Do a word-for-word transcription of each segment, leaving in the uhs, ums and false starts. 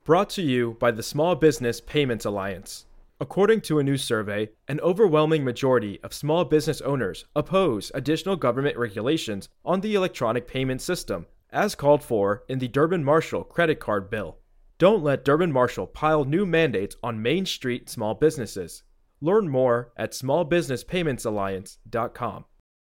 brought to you by the Small Business Payments Alliance. According to a new survey, an overwhelming majority of small business owners oppose additional government regulations on the electronic payment system, as called for in the Durbin-Marshall credit card bill. Don't let Durbin-Marshall pile new mandates on Main Street small businesses. Learn more at small business payments alliance dot com.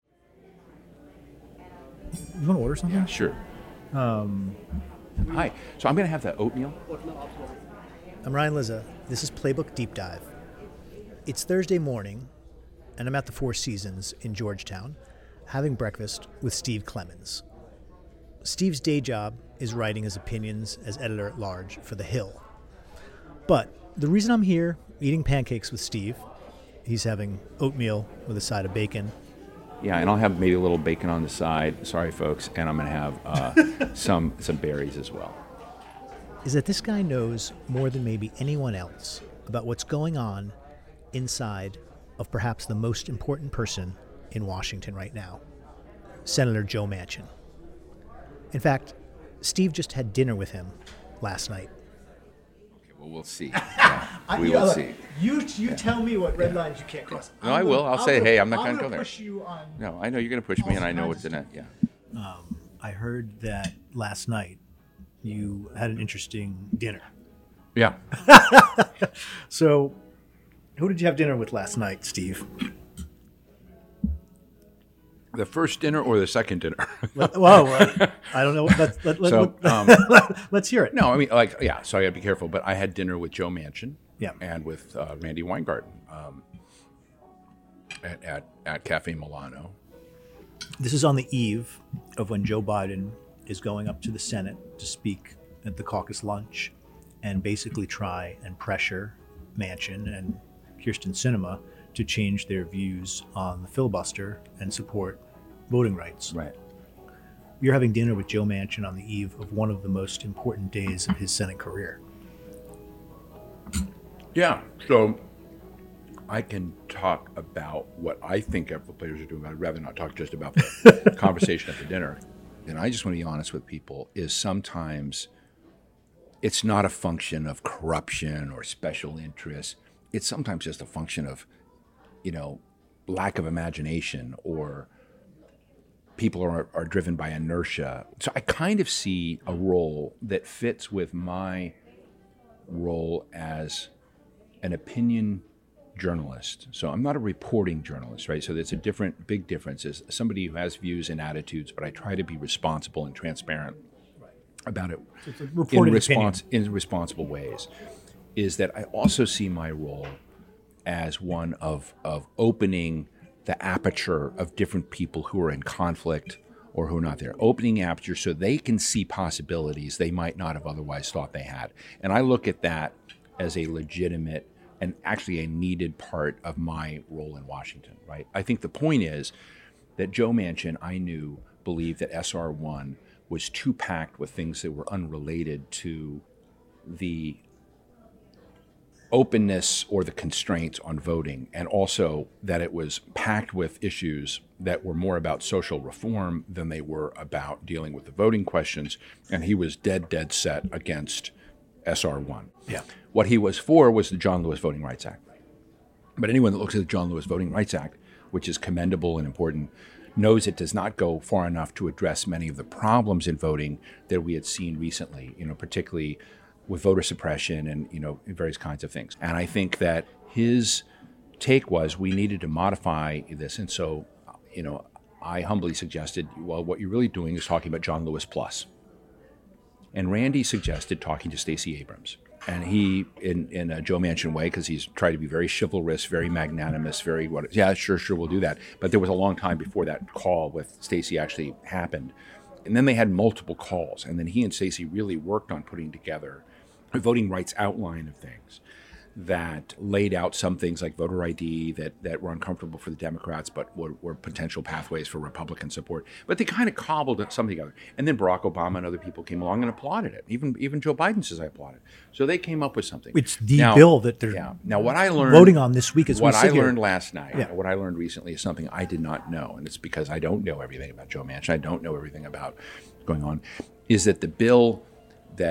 You want to order something? Yeah, sure. Um, Hi. So I'm going to have that oatmeal. I'm Ryan Lizza. This is Playbook Deep Dive. It's Thursday morning, and I'm at the Four Seasons in Georgetown, having breakfast with Steve Clemons. Steve's day job is writing his opinions as editor-at-large for The Hill. But the reason I'm here, eating pancakes with Steve, he's having oatmeal with a side of bacon. Yeah, and I'll have maybe a little bacon on the side. Sorry, folks. And I'm going to have uh, some some berries as well. Is that this guy knows more than maybe anyone else about what's going on inside of perhaps the most important person in Washington right now, Senator Joe Manchin. In fact, Steve just had dinner with him last night. Okay, well, we'll see. Yeah, we will uh, see. You you Yeah. tell me what red Yeah. lines you can't cross. No, I'm I will. gonna- I'll say, gonna- hey, I'm not gonna I'm go there. push you on. No, I know you're going to push me, and I know what's in it. Yeah. Um, I heard that last night you had an interesting dinner. Yeah. So, who did you have dinner with last night, Steve? The first dinner or the second dinner? Let- Whoa, uh, I don't know. Let, let, let, So, let, um, let's hear it. No, I mean, like, yeah, so I got to be careful. But I had dinner with Joe Manchin Yeah. and with uh, Randy Weingarten um, at, at, at Cafe Milano. This is on the eve of when Joe Biden is going up to the Senate to speak at the caucus lunch and basically try and pressure Manchin and Kyrsten Sinema to change their views on the filibuster and support voting rights. Right. You're having dinner with Joe Manchin on the eve of one of the most important days of his Senate career. Yeah. So I can talk about what I think F L players are doing. I'd rather not talk just about the conversation at the dinner. And I just want to be honest with people, is sometimes it's not a function of corruption or special interests. It's sometimes just a function of, you know, lack of imagination, or people are, are driven by inertia. So I kind of see a role that fits with my role as an opinion journalist. So I'm not a reporting journalist, right? So there's a different, big difference. Is somebody who has views and attitudes, but I try to be responsible and transparent about it So it's a in reporting response in responsible ways. Is that I also see my role as one of of opening the aperture of different people who are in conflict or who are not there, opening aperture so they can see possibilities they might not have otherwise thought they had. And I look at that as a legitimate and actually a needed part of my role in Washington, right? I think the point is that Joe Manchin, I knew, believed that S R one was too packed with things that were unrelated to the openness or the constraints on voting, and also that it was packed with issues that were more about social reform than they were about dealing with the voting questions, and he was dead, dead set against S R one. Yeah. What he was for was the John Lewis Voting Rights Act. But anyone that looks at the John Lewis Voting Rights Act, which is commendable and important, knows it does not go far enough to address many of the problems in voting that we had seen recently, you know, particularly with voter suppression and, you know, various kinds of things. And I think that his take was we needed to modify this. And so, you know, I humbly suggested, well, what you're really doing is talking about John Lewis Plus. And Randy suggested talking to Stacey Abrams. And he, in, in a Joe Manchin way, because he's tried to be very chivalrous, very magnanimous, very, what, yeah, sure, sure, we'll do that. But there was a long time before that call with Stacey actually happened. And then they had multiple calls. And then he and Stacey really worked on putting together a voting rights outline of things that laid out some things like voter I D that, that were uncomfortable for the Democrats, but were, were potential pathways for Republican support. But they kind of cobbled something together. And then Barack Obama and other people came along and applauded it. Even even Joe Biden says I applauded. So they came up with something. It's the now, bill that they're yeah. Now what I learned voting on this week is what I sit here. learned last night. Yeah. What I learned recently is something I did not know, and it's because I don't know everything about Joe Manchin. I don't know everything about going on. Is that the bill that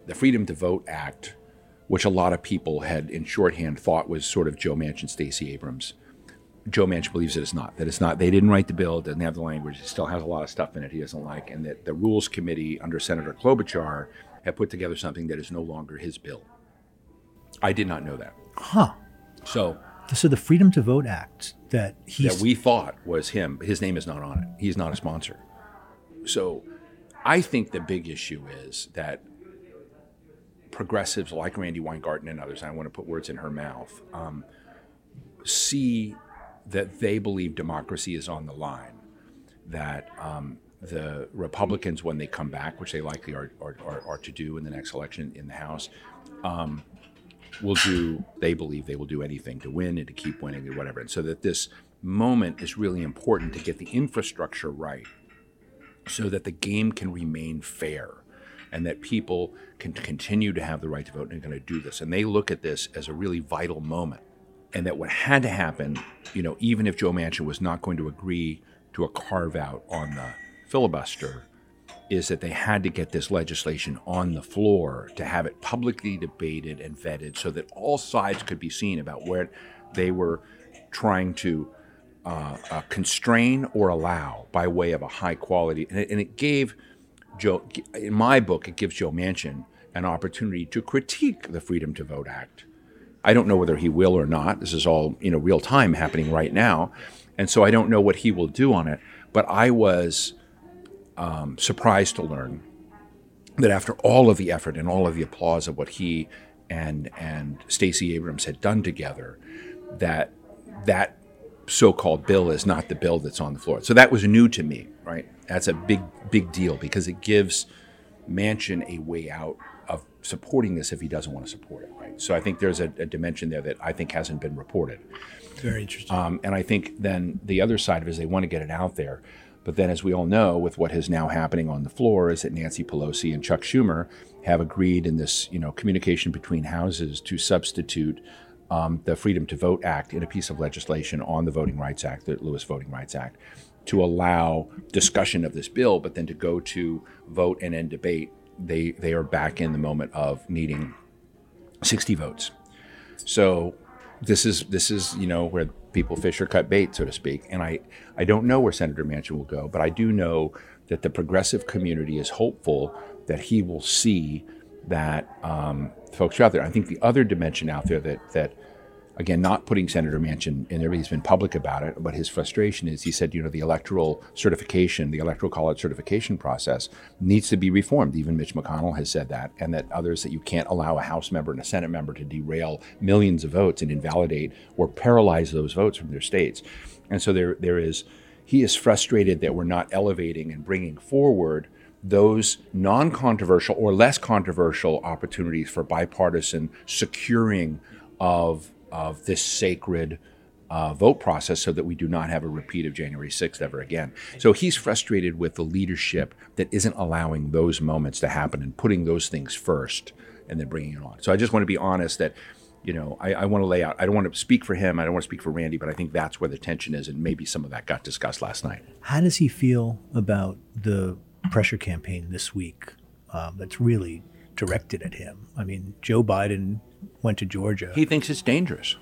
the Freedom to Vote Act, which a lot of people had in shorthand thought was sort of Joe Manchin, Stacey Abrams. Joe Manchin believes that it's not, that it's not. They didn't write the bill, it doesn't have the language, it still has a lot of stuff in it he doesn't like, and that the Rules Committee under Senator Klobuchar had put together something that is no longer his bill. I did not know that. Huh. So, so the Freedom to Vote Act that he that we thought was him, his name is not on it. He's not a sponsor. So I think the big issue is that progressives like Randi Weingarten and others, and I want to put words in her mouth, um, see that they believe democracy is on the line, that um, the Republicans, when they come back, which they likely are, are, are, are to do in the next election in the House, um, will do, they believe they will do anything to win and to keep winning or whatever. And so that this moment is really important to get the infrastructure right so that the game can remain fair and that people can continue to have the right to vote and are going to do this. And they look at this as a really vital moment. And that what had to happen, you know, even if Joe Manchin was not going to agree to a carve out on the filibuster, is that they had to get this legislation on the floor to have it publicly debated and vetted so that all sides could be seen about where they were trying to uh, uh, constrain or allow by way of a high quality. And it, and it gave Joe, in my book, it gives Joe Manchin an opportunity to critique the Freedom to Vote Act. I don't know whether he will or not. This is all, you know, real time happening right now. And so I don't know what he will do on it. But I was um, surprised to learn that after all of the effort and all of the applause of what he and and Stacey Abrams had done together, that that so-called bill is not the bill that's on the floor. So that was new to me, right? That's a big, big deal because it gives Manchin a way out of supporting this if he doesn't want to support it, right? So I think there's a, a dimension there that I think hasn't been reported. Very interesting. Um, and I think then the other side of it is they want to get it out there. But then as we all know, with what is now happening on the floor is that Nancy Pelosi and Chuck Schumer have agreed in this, you know, communication between houses to substitute um, the Freedom to Vote Act in a piece of legislation on the Voting Rights Act, the Lewis Voting Rights Act, to allow discussion of this bill, but then to go to vote and end debate. They they are back in the moment of needing sixty votes. So this is this is you know where people fish or cut bait, so to speak. And I I don't know where Senator Manchin will go, but I do know that the progressive community is hopeful that he will see that um, folks are out there. I think the other dimension out there that that again, not putting Senator Manchin in there, he's been public about it, but his frustration is, he said, you know, the electoral certification, the electoral college certification process needs to be reformed. Even Mitch McConnell has said that, and that others, that you can't allow a House member and a Senate member to derail millions of votes and invalidate or paralyze those votes from their states. And so there, there is, he is frustrated that we're not elevating and bringing forward those non-controversial or less controversial opportunities for bipartisan securing of of this sacred uh, vote process so that we do not have a repeat of January sixth ever again. So he's frustrated with the leadership that isn't allowing those moments to happen and putting those things first and then bringing it on. So I just want to be honest that, you know, I, I want to lay out, I don't want to speak for him, I don't want to speak for Randi, but I think that's where the tension is, and maybe some of that got discussed last night. How does he feel about the pressure campaign this week um, that's really directed at him? I mean, Joe Biden went to Georgia. He thinks it's dangerous.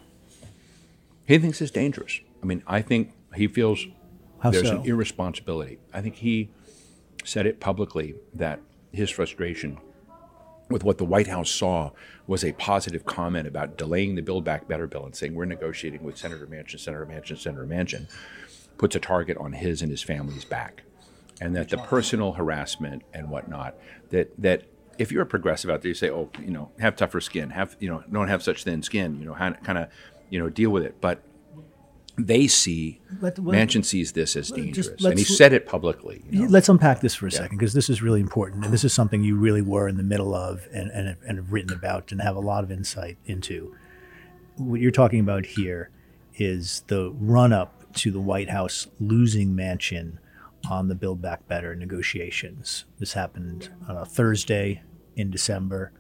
He thinks it's dangerous. I mean, I think he feels How there's so? an irresponsibility. I think he said it publicly that his frustration with what the White House saw was a positive comment about delaying the Build Back Better bill and saying we're negotiating with Senator Manchin, Senator Manchin, Senator Manchin, puts a target on his and his family's back. And that the personal harassment and whatnot, that that if you're a progressive out there, you say, oh, you know, have tougher skin, have, you know, don't have such thin skin, you know, kind of, you know, deal with it. But they see, Let, let, Manchin sees this as dangerous. And he let's- said it publicly. You know? Let's unpack this for a Yeah. second, because this is really important, and this is something you really were in the middle of and, and, and have written about and have a lot of insight into. What you're talking about here is the run-up to the White House losing Manchin on the Build Back Better negotiations. This happened on a Thursday in December,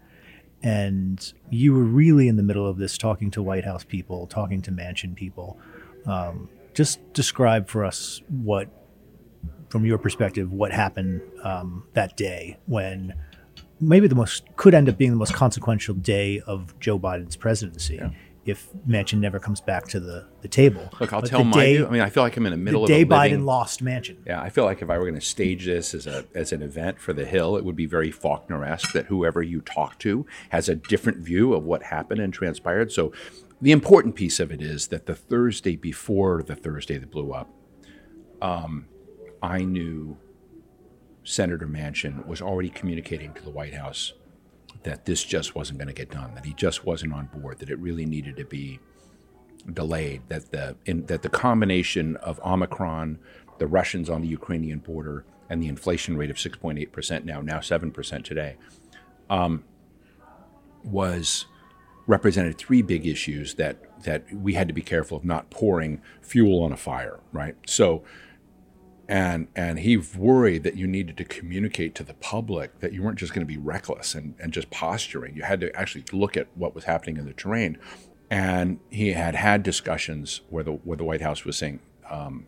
and you were really in the middle of this, talking to White House people, talking to Manchin people. Um, just describe for us what, from your perspective, what happened um, that day when maybe the most, could end up being the most consequential day of Joe Biden's presidency. Yeah. If Manchin never comes back to the, the table. Look, I'll but tell my day, view. I mean, I feel like I'm in the middle the of a day living, Biden lost Manchin. Yeah, I feel like if I were going to stage this as a as an event for the Hill, it would be very Faulkner-esque that whoever you talk to has a different view of what happened and transpired. So the important piece of it is that the Thursday before the Thursday that blew up, um, I knew Senator Manchin was already communicating to the White House that this just wasn't going to get done, that he just wasn't on board, that it really needed to be delayed, that the in, that the combination of Omicron, the Russians on the Ukrainian border, and the inflation rate of six point eight percent now, now seven percent today, um, was represented three big issues that that we had to be careful of not pouring fuel on a fire, right? So, and and he worried that you needed to communicate to the public that you weren't just going to be reckless and, and just posturing. You had to actually look at what was happening in the terrain. And he had had discussions where the where the White House was saying, um,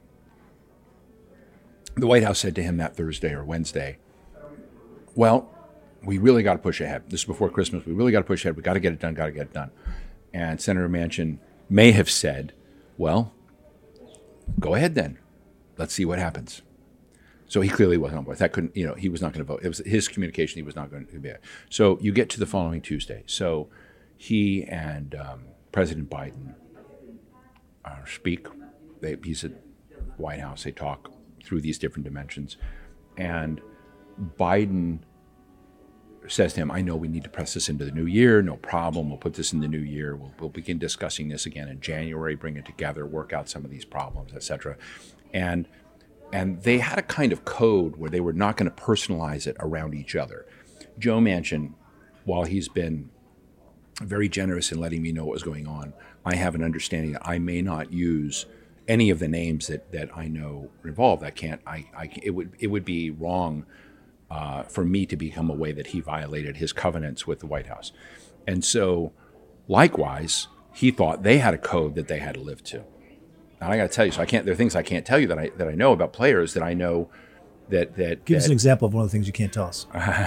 the White House said to him that Thursday or Wednesday, well, we really got to push ahead. This is before Christmas. We really got to push ahead. We got to get it done, got to get it done. And Senator Manchin may have said, well, go ahead then. Let's see what happens. So he clearly wasn't on board. That couldn't, you know, he was not going to vote. It was his communication. He was not going to be it. So you get to the following Tuesday. So he and um, President Biden uh, speak. They, he's at White House. They talk through these different dimensions. And Biden says to him, I know we need to press this into the new year. No problem. We'll put this in the new year. We'll, we'll begin discussing this again in January, bring it together, work out some of these problems, et cetera. And, and they had a kind of code where they were not going to personalize it around each other. Joe Manchin, while he's been very generous in letting me know what was going on, I have an understanding that I may not use any of the names that, that I know are involved. I can't. I, I. It would. It would be wrong uh, for me to become aware that he violated his covenants with the White House, and so, likewise, he thought they had a code that they had to live to. And I got to tell you, so I can't. There are things I can't tell you that I that I know about players that I know that that. Give that, us an example of one of the things you can't tell us.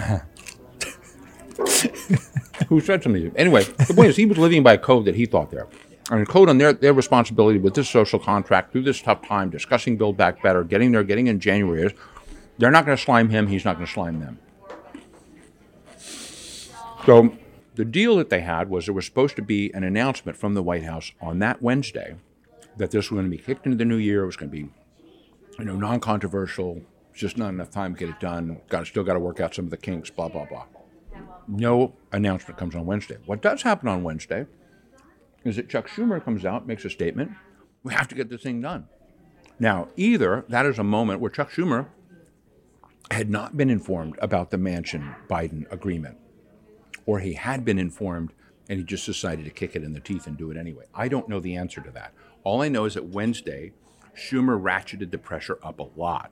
Who said something? Anyway, the point is he was living by a code that he thought there. And a code on their, their responsibility with this social contract through this tough time, discussing Build Back Better, getting there, getting in January. They're not going to slime him. He's not going to slime them. So the deal that they had was there was supposed to be an announcement from the White House on that Wednesday that this was going to be kicked into the new year. It was going to be, you know, non-controversial. Just not enough time to get it done. Got still got to work out some of the kinks, blah, blah, blah. No announcement comes on Wednesday. What does happen on Wednesday is that Chuck Schumer comes out, makes a statement. We have to get this thing done. Now, either that is a moment where Chuck Schumer had not been informed about the Manchin-Biden agreement, or he had been informed and he just decided to kick it in the teeth and do it anyway. I don't know the answer to that. All I know is that Wednesday, Schumer ratcheted the pressure up a lot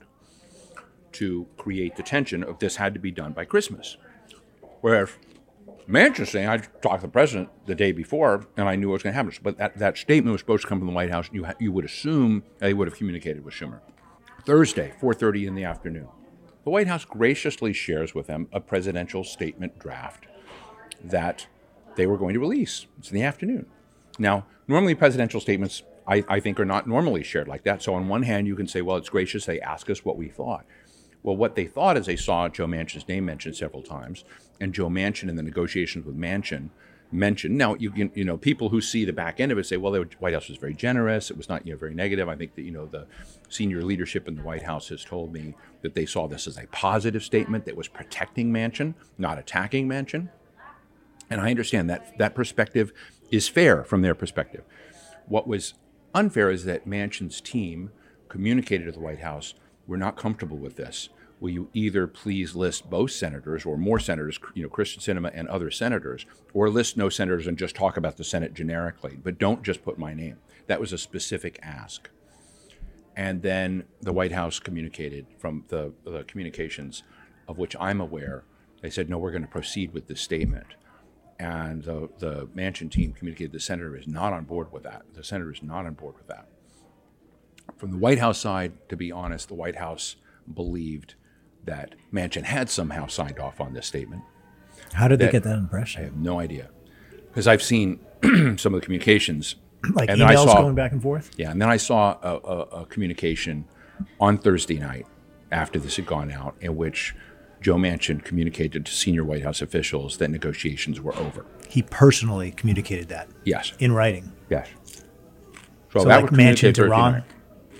to create the tension of this had to be done by Christmas. Whereas Manchin saying, I talked to the president the day before, and I knew what was going to happen. But that, that statement was supposed to come from the White House. You, ha- you would assume they would have communicated with Schumer. Thursday, four thirty in the afternoon. The White House graciously shares with them a presidential statement draft that they were going to release. It's in the afternoon. Now, normally presidential statements, I, I think, are not normally shared like that. So on one hand, you can say, well, it's gracious. They ask us what we thought. Well, what they thought is they saw Joe Manchin's name mentioned several times, and Joe Manchin in the negotiations with Manchin mentioned. Now, you you, you know, people who see the back end of it say, well, the White House was very generous. It was not, you know, very negative. I think that, you know, the senior leadership in the White House has told me that they saw this as a positive statement that was protecting Manchin, not attacking Manchin. And I understand that that perspective is fair from their perspective. What was unfair is that Manchin's team communicated to the White House, we're not comfortable with this. Will you either please list both senators or more senators, you know, Kyrsten Sinema and other senators, or list no senators and just talk about the Senate generically, but don't just put my name. That was a specific ask. And then the White House communicated from the, the communications of which I'm aware, they said, no, we're going to proceed with this statement. And the, the Manchin team communicated the senator is not on board with that. The senator is not on board with that. From the White House side, to be honest, the White House believed that Manchin had somehow signed off on this statement. How did that, they get that I impression? have no idea. Because I've seen some of the communications. Like and then I emails saw, going back and forth? Yeah, and then I saw a, a, a communication on Thursday night after this had gone out in which Joe Manchin communicated to senior White House officials that negotiations were over. He personally communicated that? Yes. In writing? Yes. So, that like was Manchin communicated to Thursday Ron? night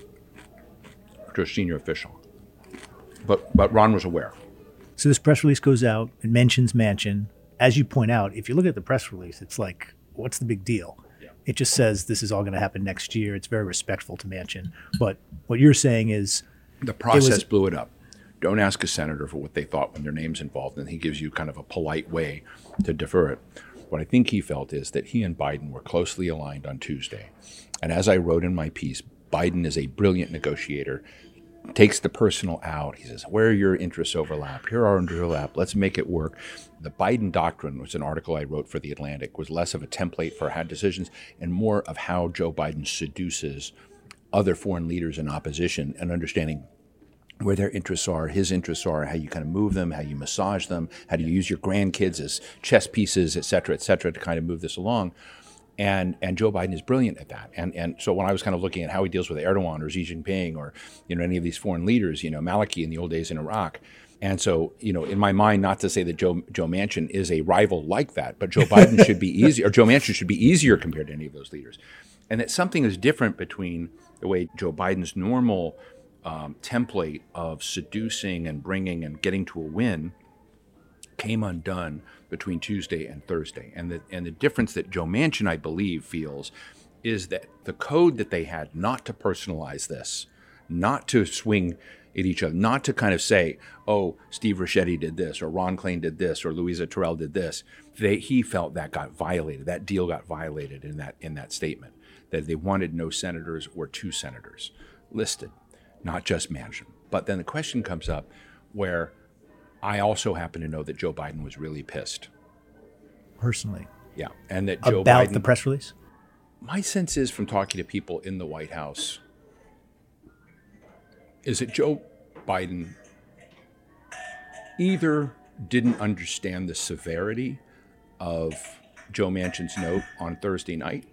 to a senior official. But but Ron was aware. So this press release goes out. It mentions Manchin. As you point out, if you look at the press release, it's like, what's the big deal? Yeah. It just says this is all going to happen next year. It's very respectful to Manchin. But what you're saying is... The process it was, blew it up. Don't ask a senator for what they thought when their name's involved, and he gives you kind of a polite way to defer it. What I think he felt is that he and Biden were closely aligned on Tuesday. And as I wrote in my piece, Biden is a brilliant negotiator, takes the personal out. He says, where are your interests overlap? Here are our overlap. Let's make it work. The Biden Doctrine, which is an article I wrote for The Atlantic, was less of a template for how decisions and more of how Joe Biden seduces other foreign leaders in opposition and understanding where their interests are, his interests are, how you kind of move them, how you massage them, how do you use your grandkids as chess pieces, et cetera, et cetera, to kind of move this along. And and Joe Biden is brilliant at that. And and so when I was kind of looking at how he deals with Erdogan or Xi Jinping or, you know, any of these foreign leaders, you know, Maliki in the old days in Iraq. And so, you know, in my mind, not to say that Joe Joe Manchin is a rival like that, but Joe Biden should be easier, or Joe Manchin should be easier compared to any of those leaders. And that something is different between the way Joe Biden's normal um, template of seducing and bringing and getting to a win came undone between Tuesday and Thursday. And the, and the difference that Joe Manchin, I believe, feels is that the code that they had not to personalize this, not to swing at each other, not to kind of say, oh, Steve Ricchetti did this, or Ron Klain did this, or Louisa Terrell did this. They, he felt that got violated. That deal got violated in that in that statement, that they wanted no senators or two senators listed, not just Manchin. But then the question comes up where I also happen to know that Joe Biden was really pissed. Personally? Yeah. And that Joe About Biden, the press release? My sense is from talking to people in the White House is that Joe Biden either didn't understand the severity of Joe Manchin's note on Thursday night,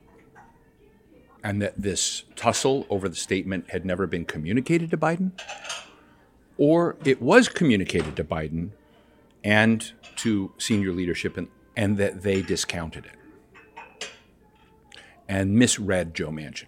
and that this tussle over the statement had never been communicated to Biden, or it was communicated to Biden and to senior leadership, and, and that they discounted it and misread Joe Manchin.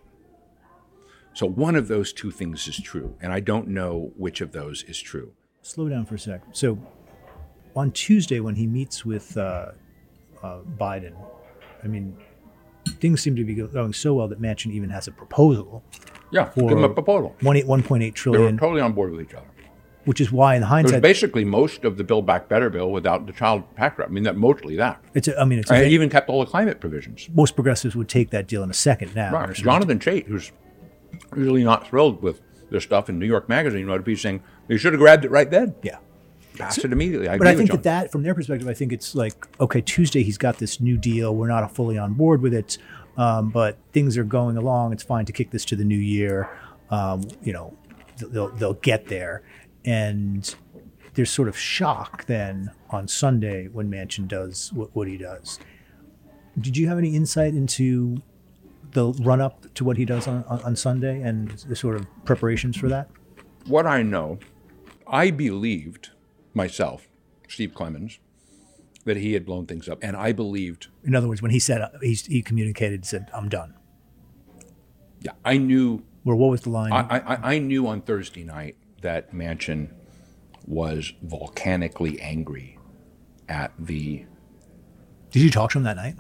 So one of those two things is true, and I don't know which of those is true. Slow down for a sec. So on Tuesday, when he meets with uh, uh, Biden, I mean, things seem to be going so well that Manchin even has a proposal. Yeah, give him a proposal. one point eight They trillion were totally on board with each other. Which is why, in It was hindsight, basically most of the Build Back Better bill without the child tax credit. I mean, that mostly that. it's. A, I mean, it's. A, I even kept all the climate provisions. most progressives would take that deal in a second now. Right. Jonathan Chait, who's really not thrilled with this stuff in New York Magazine, wrote a piece saying you should have grabbed it right then. Yeah. Passed it immediately. I But I agree with think that, John. that, from their perspective, I think it's like, okay, Tuesday he's got this new deal. We're not fully on board with it, um, but things are going along. It's fine to kick this to the new year. Um, you know, they'll they'll get there, and there's sort of shock then on Sunday when Manchin does what, what he does. Did you have any insight into the run up to what he does on, on, on Sunday and the sort of preparations for that? What I know, I believed myself, Steve Clemens, that he had blown things up, and I believed. In other words, when he said he, he communicated, said, "I'm done." Yeah, I knew. Well, what was the line? I, I, I knew on Thursday night that Manchin was volcanically angry at the. Did you talk to him that night?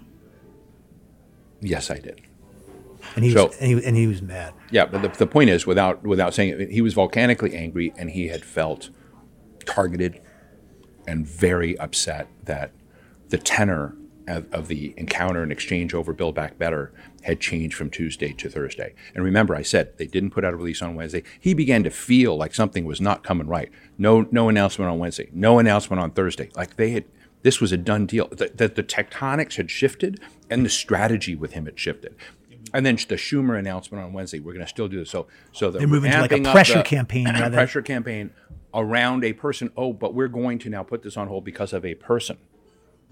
Yes, I did. And he So- was and he, and he was mad. Yeah, but the, the point is, without without saying it, he was volcanically angry, and he had felt targeted and very upset that the tenor of, of the encounter and exchange over Build Back Better had changed from Tuesday to Thursday. And remember, I said they didn't put out a release on Wednesday. He began to feel like something was not coming right. No, no announcement on Wednesday. No announcement on Thursday. Like they had. This was a done deal. That the, the tectonics had shifted, and the strategy with him had shifted. And then the Schumer announcement on Wednesday, we're going to still do this. So, so the They're moving to like a ramping up pressure the- campaign rather. pressure campaign around a person. Oh, but we're going to now put this on hold because of a person,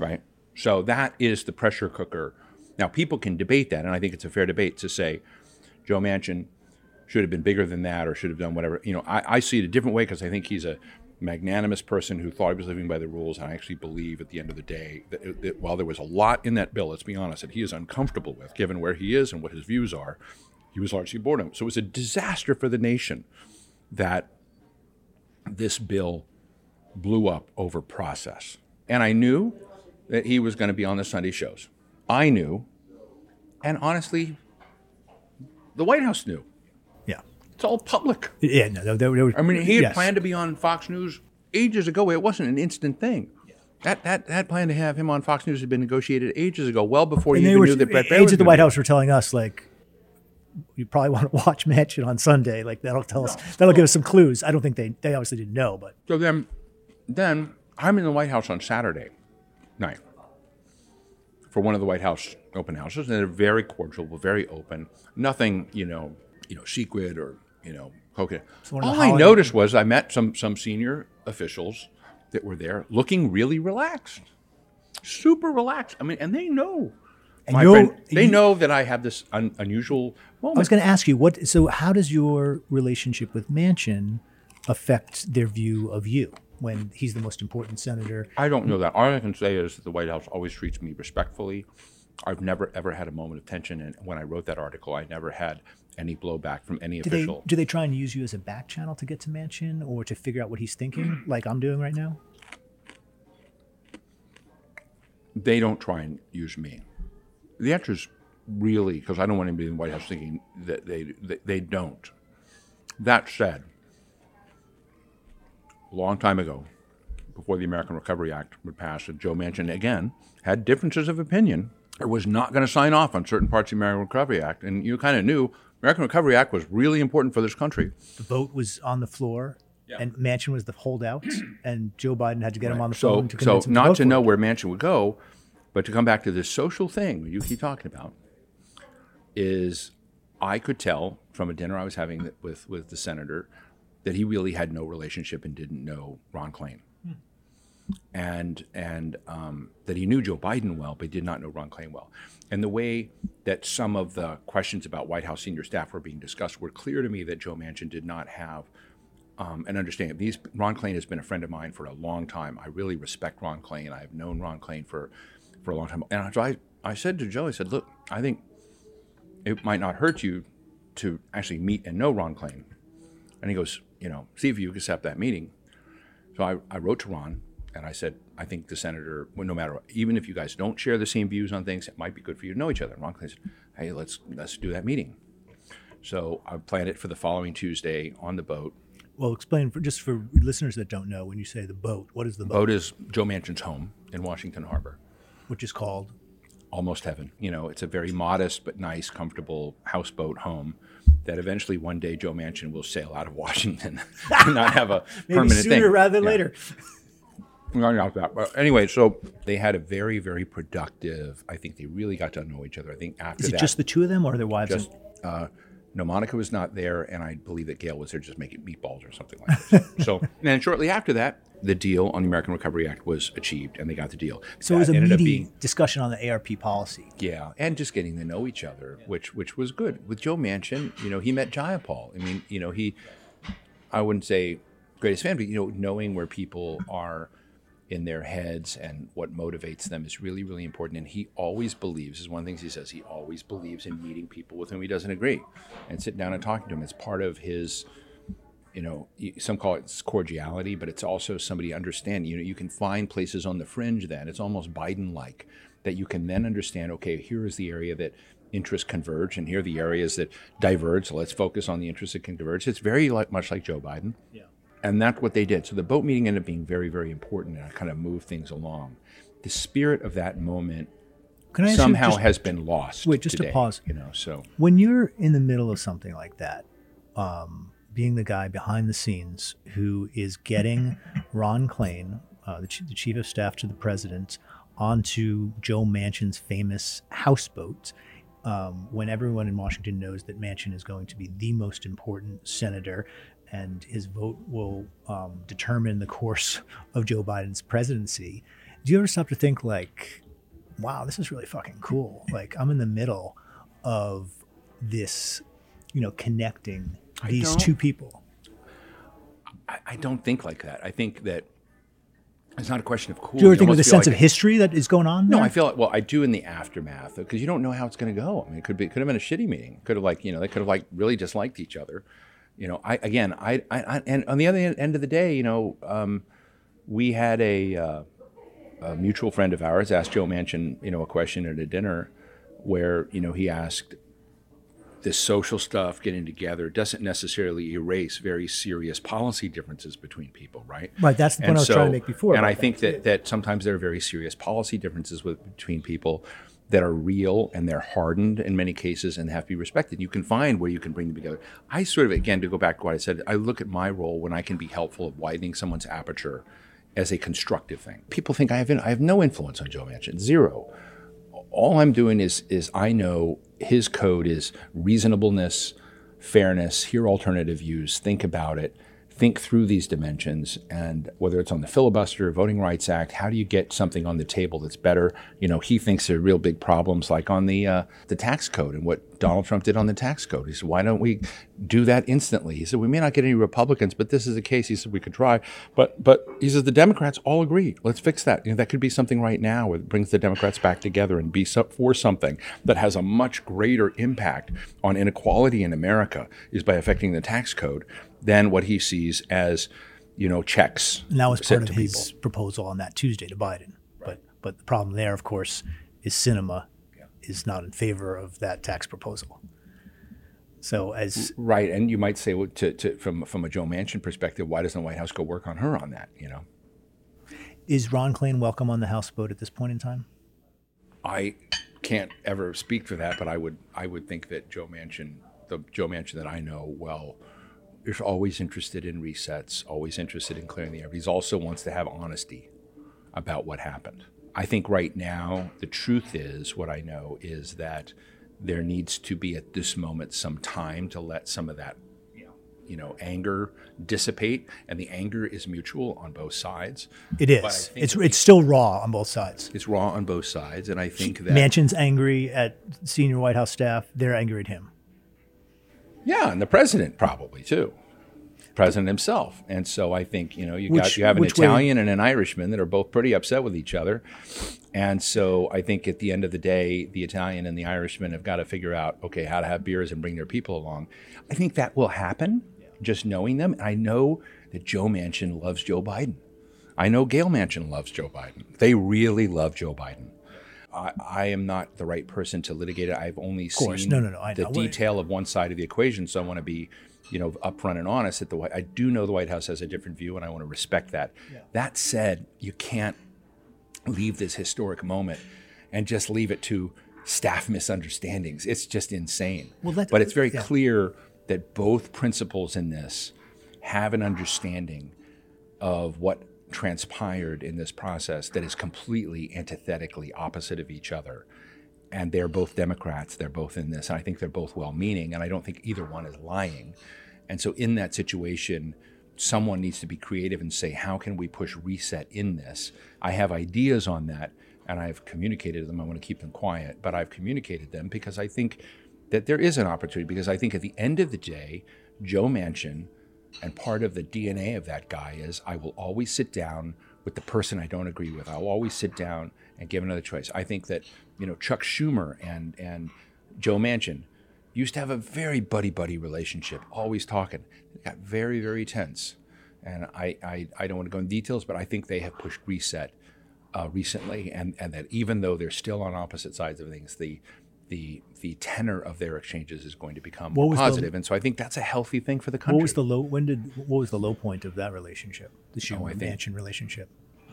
right? So that is the pressure cooker. Now, people can debate that, and I think it's a fair debate to say Joe Manchin should have been bigger than that or should have done whatever. You know, I, I see it a different way because I think he's a magnanimous person who thought he was living by the rules, and I actually believe at the end of the day that, it, that while there was a lot in that bill, let's be honest, that he is uncomfortable with, given where he is and what his views are, he was largely bored. So it was a disaster for the nation that this bill blew up over process. And I knew that he was going to be on the Sunday shows. I knew, and honestly, the White House knew. Yeah. It's all public. Yeah, no, there, there was, I mean, he had yes. planned to be on Fox News ages ago. It wasn't an instant thing. That that that plan to have him on Fox News had been negotiated ages ago, well before and you they even were, knew that Brett Baer aides was at the gonna White be. House were telling us, like, you probably want to watch Manchin on Sunday. Like, that'll tell us, that'll give us some clues. I don't think they, they obviously didn't know, but. So then, then I'm in the White House on Saturday night for one of the White House open houses, and they're very cordial, very open. Nothing, you know, you know, secret or you know, coconut. one of the All I holiday- noticed was I met some some senior officials that were there, looking really relaxed, super relaxed. I mean, and they know. And My you're- friend, they you- know that I have this un, unusual moment. I was going to ask you, what? So how does your relationship with Manchin affect their view of you when he's the most important senator? I don't know that. All I can say is that the White House always treats me respectfully. I've never, ever had a moment of tension. And when I wrote that article, I never had any blowback from any Do they, official. do they try and use you as a back channel to get to Manchin or to figure out what he's thinking, like I'm doing right now? They don't try and use me. The answer is really, because I don't want anybody in the White House thinking that they, they, they don't. That said, a long time ago, before the American Recovery Act would pass, and Joe Manchin, again, had differences of opinion, or was not going to sign off on certain parts of the American Recovery Act. And you kind of knew the American Recovery Act was really important for this country. The vote was on the floor, and Manchin was the holdout, and Joe Biden had to get him on the So, phone to so convince him to not vote to for know it. where Manchin would go, but to come back to this social thing you keep talking about, is I could tell from a dinner I was having with, with the senator that he really had no relationship and didn't know Ron Klain. Hmm. And and um, that he knew Joe Biden well, but did not know Ron Klain well. And the way that some of the questions about White House senior staff were being discussed were clear to me that Joe Manchin did not have um, an understanding. These, Ron Klain has been a friend of mine for a long time. I really respect Ron Klain. I have known Ron Klain for, for a long time. And so I, I said to Joe, I said, look, I think it might not hurt you to actually meet and know Ron Klain. And he goes, you know, see if you can set up that meeting. So I, I wrote to Ron and I said, I think the senator, well, no matter what, even if you guys don't share the same views on things, it might be good for you to know each other. And Ron Klain said, hey, let's let's do that meeting. So I planned it for the following Tuesday on the boat. Well, explain, for, just for listeners that don't know, when you say the boat, what is the boat? Boat is Joe Manchin's home in Washington Harbor. Which is called? Almost heaven. You know, it's a very modest but nice, comfortable houseboat home that eventually one day Joe Manchin will sail out of Washington and not have a Maybe permanent sooner thing. rather than Yeah. later. No, not that. But anyway, so they had a very, very productive, I think they really got to know each other. I think after Is it that. just the two of them or their wives? just, uh, no, Monica was not there, and I believe that Gail was there just making meatballs or something like this. So, and then shortly after that, the deal on the American Recovery Act was achieved, and they got the deal. so it was That a ended up meaty being- discussion on the A R P policy. Yeah, and just getting to know each other, which which was good. With Joe Manchin, you know, he met Jayapal. I mean, you know, he, I wouldn't say greatest fan, but, you know, knowing where people are in their heads and what motivates them is really, really important. And he always believes, this is one of the things he says, he always believes in meeting people with whom he doesn't agree and sitting down and talking to them. It's part of his, you know, some call it cordiality, but it's also somebody understanding. You know, you can find places on the fringe then, it's almost Biden-like, that you can then understand, okay, here is the area that interests converge, and here are the areas that diverge, so let's focus on the interests that can converge. It's very like, much like Joe Biden. Yeah. And that's what they did. So the boat meeting ended up being very, very important, and I kind of moved things along. The spirit of that moment Can I ask you somehow just- has been lost. Wait, just to today, pause. You know, so When you're in the middle of something like that, um, being the guy behind the scenes who is getting Ron Klain, uh, the, ch- the chief of staff to the president, onto Joe Manchin's famous houseboat, um, when everyone in Washington knows that Manchin is going to be the most important senator and his vote will um, determine the course of Joe Biden's presidency, Do you ever stop to think like, wow, this is really fucking cool. Like I'm in the middle of this, you know, connecting these two people. I, I don't think like that. I think that it's not a question of cool. Do you ever think of the sense like of history that is going on No, there? I feel like, well, I do in the aftermath because you don't know how it's going to go. I mean, it could be, it could have been a shitty meeting. Could have like, you know, they could have like really disliked each other. You know, I, again, I, I, I and on the other end of the day, you know, um, we had a, uh, a mutual friend of ours asked Joe Manchin, you know, a question at a dinner where, you know, he asked, this social stuff, getting together, doesn't necessarily erase very serious policy differences between people, right? Right, that's the point and I was so, trying to make before. And I that think too. that, that sometimes there are very serious policy differences with, between people that are real and they're hardened in many cases and have to be respected. You can find where you can bring them together. I sort of, again, to go back to what I said, I look at my role when I can be helpful of widening someone's aperture as a constructive thing. People think I have, I have no influence on Joe Manchin, zero. All I'm doing is is I know his code is reasonableness, fairness, hear alternative views, think about it, think through these dimensions, and whether it's on the filibuster, Voting Rights Act, how do you get something on the table that's better? You know, he thinks there are real big problems like on the uh, the tax code and what Donald Trump did on the tax code. He said, why don't we do that instantly? He said, we may not get any Republicans, but this is the case. He said, we could try. But but he says, the Democrats all agree. Let's fix that. You know, that could be something right now where it brings the Democrats back together and be for something that has a much greater impact on inequality in America is by affecting the tax code than what he sees as, you know, checks. And that was sent part of to his people. proposal on that Tuesday to Biden. But but the problem there, of course, is Sinema is not in favor of that tax proposal. So as Right, and you might say, well, to, to, from from a Joe Manchin perspective, why doesn't the White House go work on her on that? You know, is Ron Klain welcome on the House vote at this point in time? I can't ever speak for that, but I would I would think that Joe Manchin, the Joe Manchin that I know well, is always interested in resets, always interested in clearing the air. He also wants to have honesty about what happened. I think right now the truth is, what I know is that there needs to be at this moment some time to let some of that, you know, anger dissipate, and the anger is mutual on both sides. It But I is. think It's that it's still raw on both sides. It's raw on both sides, and I think that Manchin's angry at senior White House staff. They're angry at him. yeah, and the president probably too, president himself. And so I think, you know, you Which- got you have an which way- Italian and an Irishman that are both pretty upset with each other. And so I think at the end of the day, the Italian and the Irishman have got to figure out, okay, how to have beers and bring their people along. I think that will happen, just knowing them. And I know that Joe Manchin loves Joe Biden. I know Gail Manchin loves Joe Biden. They really love Joe Biden. I, I am not the right person to litigate it. I've only course. seen No, no, no, I the know. detail of one side of the equation, so I want to be, you know, upfront and honest. That the White, I do know the White House has a different view, and I want to respect that. That said, you can't leave this historic moment and just leave it to staff misunderstandings. It's just insane. Well, that- but it's very yeah. clear that both principals in this have an understanding of what transpired in this process that is completely antithetically opposite of each other. And they're both Democrats. They're both in this. And I think they're both well-meaning. And I don't think either one is lying. And so in that situation, someone needs to be creative and say, how can we push reset in this? I have ideas on that, and I've communicated them. I want to keep them quiet, but I've communicated them because I think that there is an opportunity, because I think at the end of the day, Joe Manchin, and part of the D N A of that guy is I will always sit down with the person I don't agree with. I'll always sit down and give another choice. I think that, you know, Chuck Schumer and and Joe Manchin used to have a very buddy-buddy relationship, always talking. It got very, very tense. And I, I, I don't want to go into details, but I think they have pushed reset uh, recently, and, and that even though they're still on opposite sides of things, the the the tenor of their exchanges is going to become What more was the- positive. And so I think that's a healthy thing for the country. What was the low? When did? What was the low point of that relationship? The Oh, I Schumer think- Manchin relationship.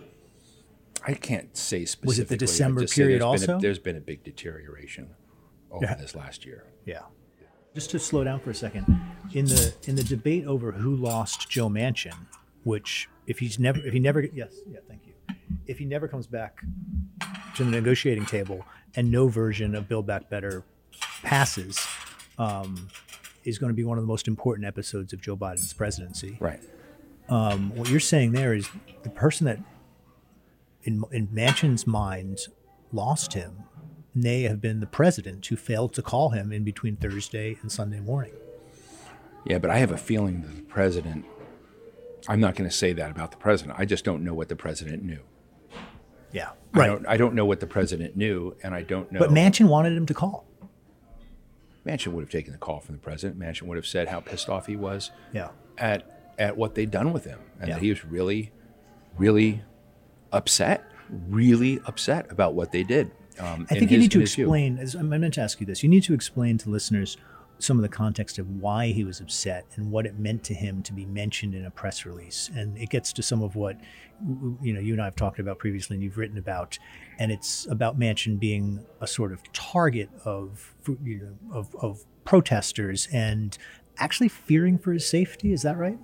I can't say specifically. Was it the I December just say period there's been a- also? there's been a big deterioration over Yeah. this last year. Yeah. Just to slow down for a second, in the in the debate over who lost Joe Manchin, which if he's never if he never yes yeah thank you if he never comes back to the negotiating table and no version of Build Back Better passes, um, is going to be one of the most important episodes of Joe Biden's presidency. Right. Um, what you're saying there is the person that in, in Manchin's mind, lost him may have been the president who failed to call him in between Thursday and Sunday morning. Yeah, but I have a feeling that the president, I'm not going to say that about the president. I just don't know what the president knew. Yeah, I right. don't, I don't know what the president knew, and I don't know. But Manchin wanted him to call. Manchin would have taken the call from the president. Manchin would have said how pissed off he was Yeah. at at what they'd done with him, and Yeah. that he was really, really upset, really upset about what they did. Um, I in think you his- need to in his view. explain, as I meant to ask you this, you need to explain to listeners some of the context of why he was upset and what it meant to him to be mentioned in a press release. And it gets to some of what, you know, you and I have talked about previously and you've written about, and it's about Manchin being a sort of target of, you know, of, of protesters and actually fearing for his safety. Is that right?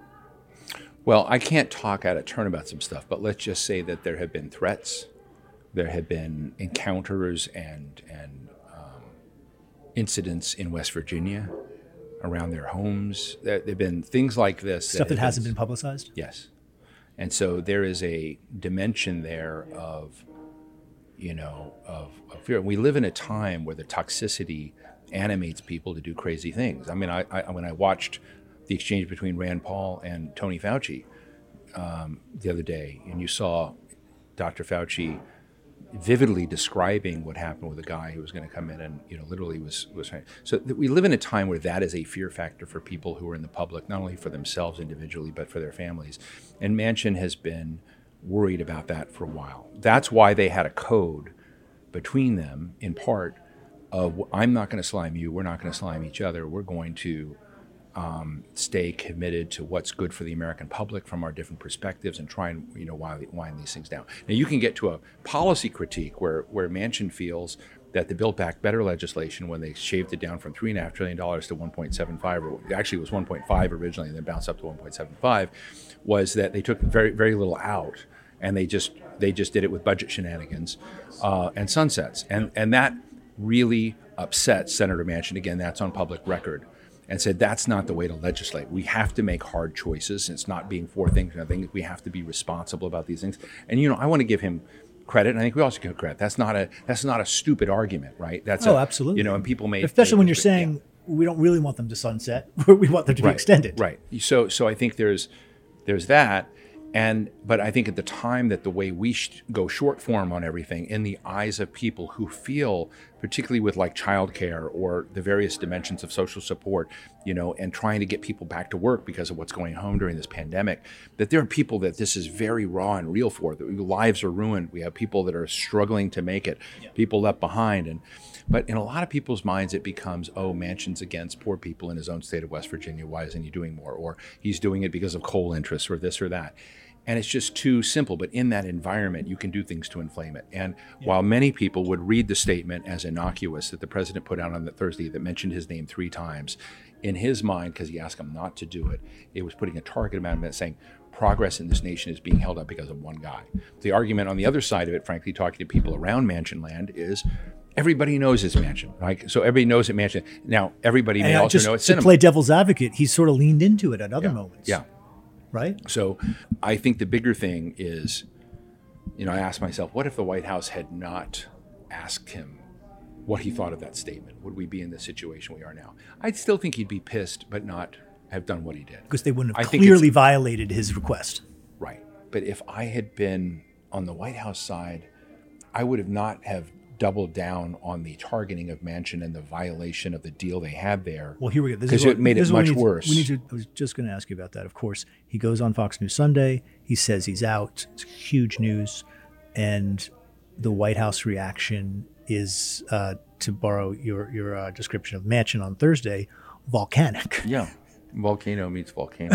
Well, I can't talk out of turn about some stuff, but let's just say that there have been threats, there have been encounters and and um, incidents in West Virginia around their homes. There have been things like this. Stuff that, have hasn't been publicized? Yes. And so there is a dimension there of, you know, of, of fear. We live in a time where the toxicity animates people to do crazy things. I mean, I, I when I watched the exchange between Rand Paul and Tony Fauci um, the other day, and you saw Doctor Fauci vividly describing what happened with a guy who was going to come in and, you know, literally was was trying. So th- we live in a time where that is a fear factor for people who are in the public, not only for themselves individually, but for their families. And Manchin has been worried about that for a while. That's why they had a code between them, in part, of I'm not going to slime you, we're not going to slime each other, we're going to um, stay committed to what's good for the American public from our different perspectives and try and, you know, wind, wind these things down. Now, you can get to a policy critique where, where Manchin feels that the Build Back Better legislation, when they shaved it down from three point five trillion dollars to one point seven five, or actually it was one point five originally and then bounced up to one point seven five, was that they took very, very little out. And they just they just did it with budget shenanigans uh, and sunsets. And, and that really upset Senator Manchin. Again, that's on public record. And said that's not the way to legislate. We have to make hard choices. It's not being for things. I think we have to be responsible about these things. And, you know, I want to give him credit, and I think we also give credit. That's not a that's not a stupid argument, right? That's oh, a, absolutely. You know, and people may, especially when you're yeah. saying we don't really want them to sunset. We want them to right, be extended. Right. So so I think there's there's that. And but I think at the time that the way we sh- go short form on everything in the eyes of people who feel, particularly with like childcare or the various dimensions of social support, you know, and trying to get people back to work because of what's going on during this pandemic, that there are people that this is very raw and real for. That lives are ruined. We have people that are struggling to make it, yeah. people left behind, and but in a lot of people's minds it becomes, oh, Manchin's against poor people in his own state of West Virginia. Why isn't he doing more? Or he's doing it because of coal interests or this or that. And it's just too simple. But in that environment, you can do things to inflame it. And yeah. while many people would read the statement as innocuous that the president put out on that Thursday that mentioned his name three times, in his mind, because he asked him not to do it, it was putting a target amount of it saying progress in this nation is being held up because of one guy. The argument on the other side of it, frankly, talking to people around Manchin land is everybody knows it's Manchin, right? So everybody knows it Manchin. Now, everybody may and also just know it's to Sinema. play devil's advocate, he sort of leaned into it at other yeah. moments. Yeah. Right? So I think the bigger thing is, you know, I asked myself, what if the White House had not asked him what he thought of that statement? Would we be in the situation we are now? I'd still think he'd be pissed, but not have done what he did. Because they wouldn't have I clearly violated his request. Right. But if I had been on the White House side, I would have not have doubled down on the targeting of Manchin and the violation of the deal they had there. Well, here we go. Because it made it much we worse. To, we need to, I was just going to ask you about that. Of course, he goes on Fox News Sunday. He says he's out. It's huge news. And the White House reaction is, uh, to borrow your, your uh, description of Manchin on Thursday, volcanic. Yeah. Volcano meets volcano.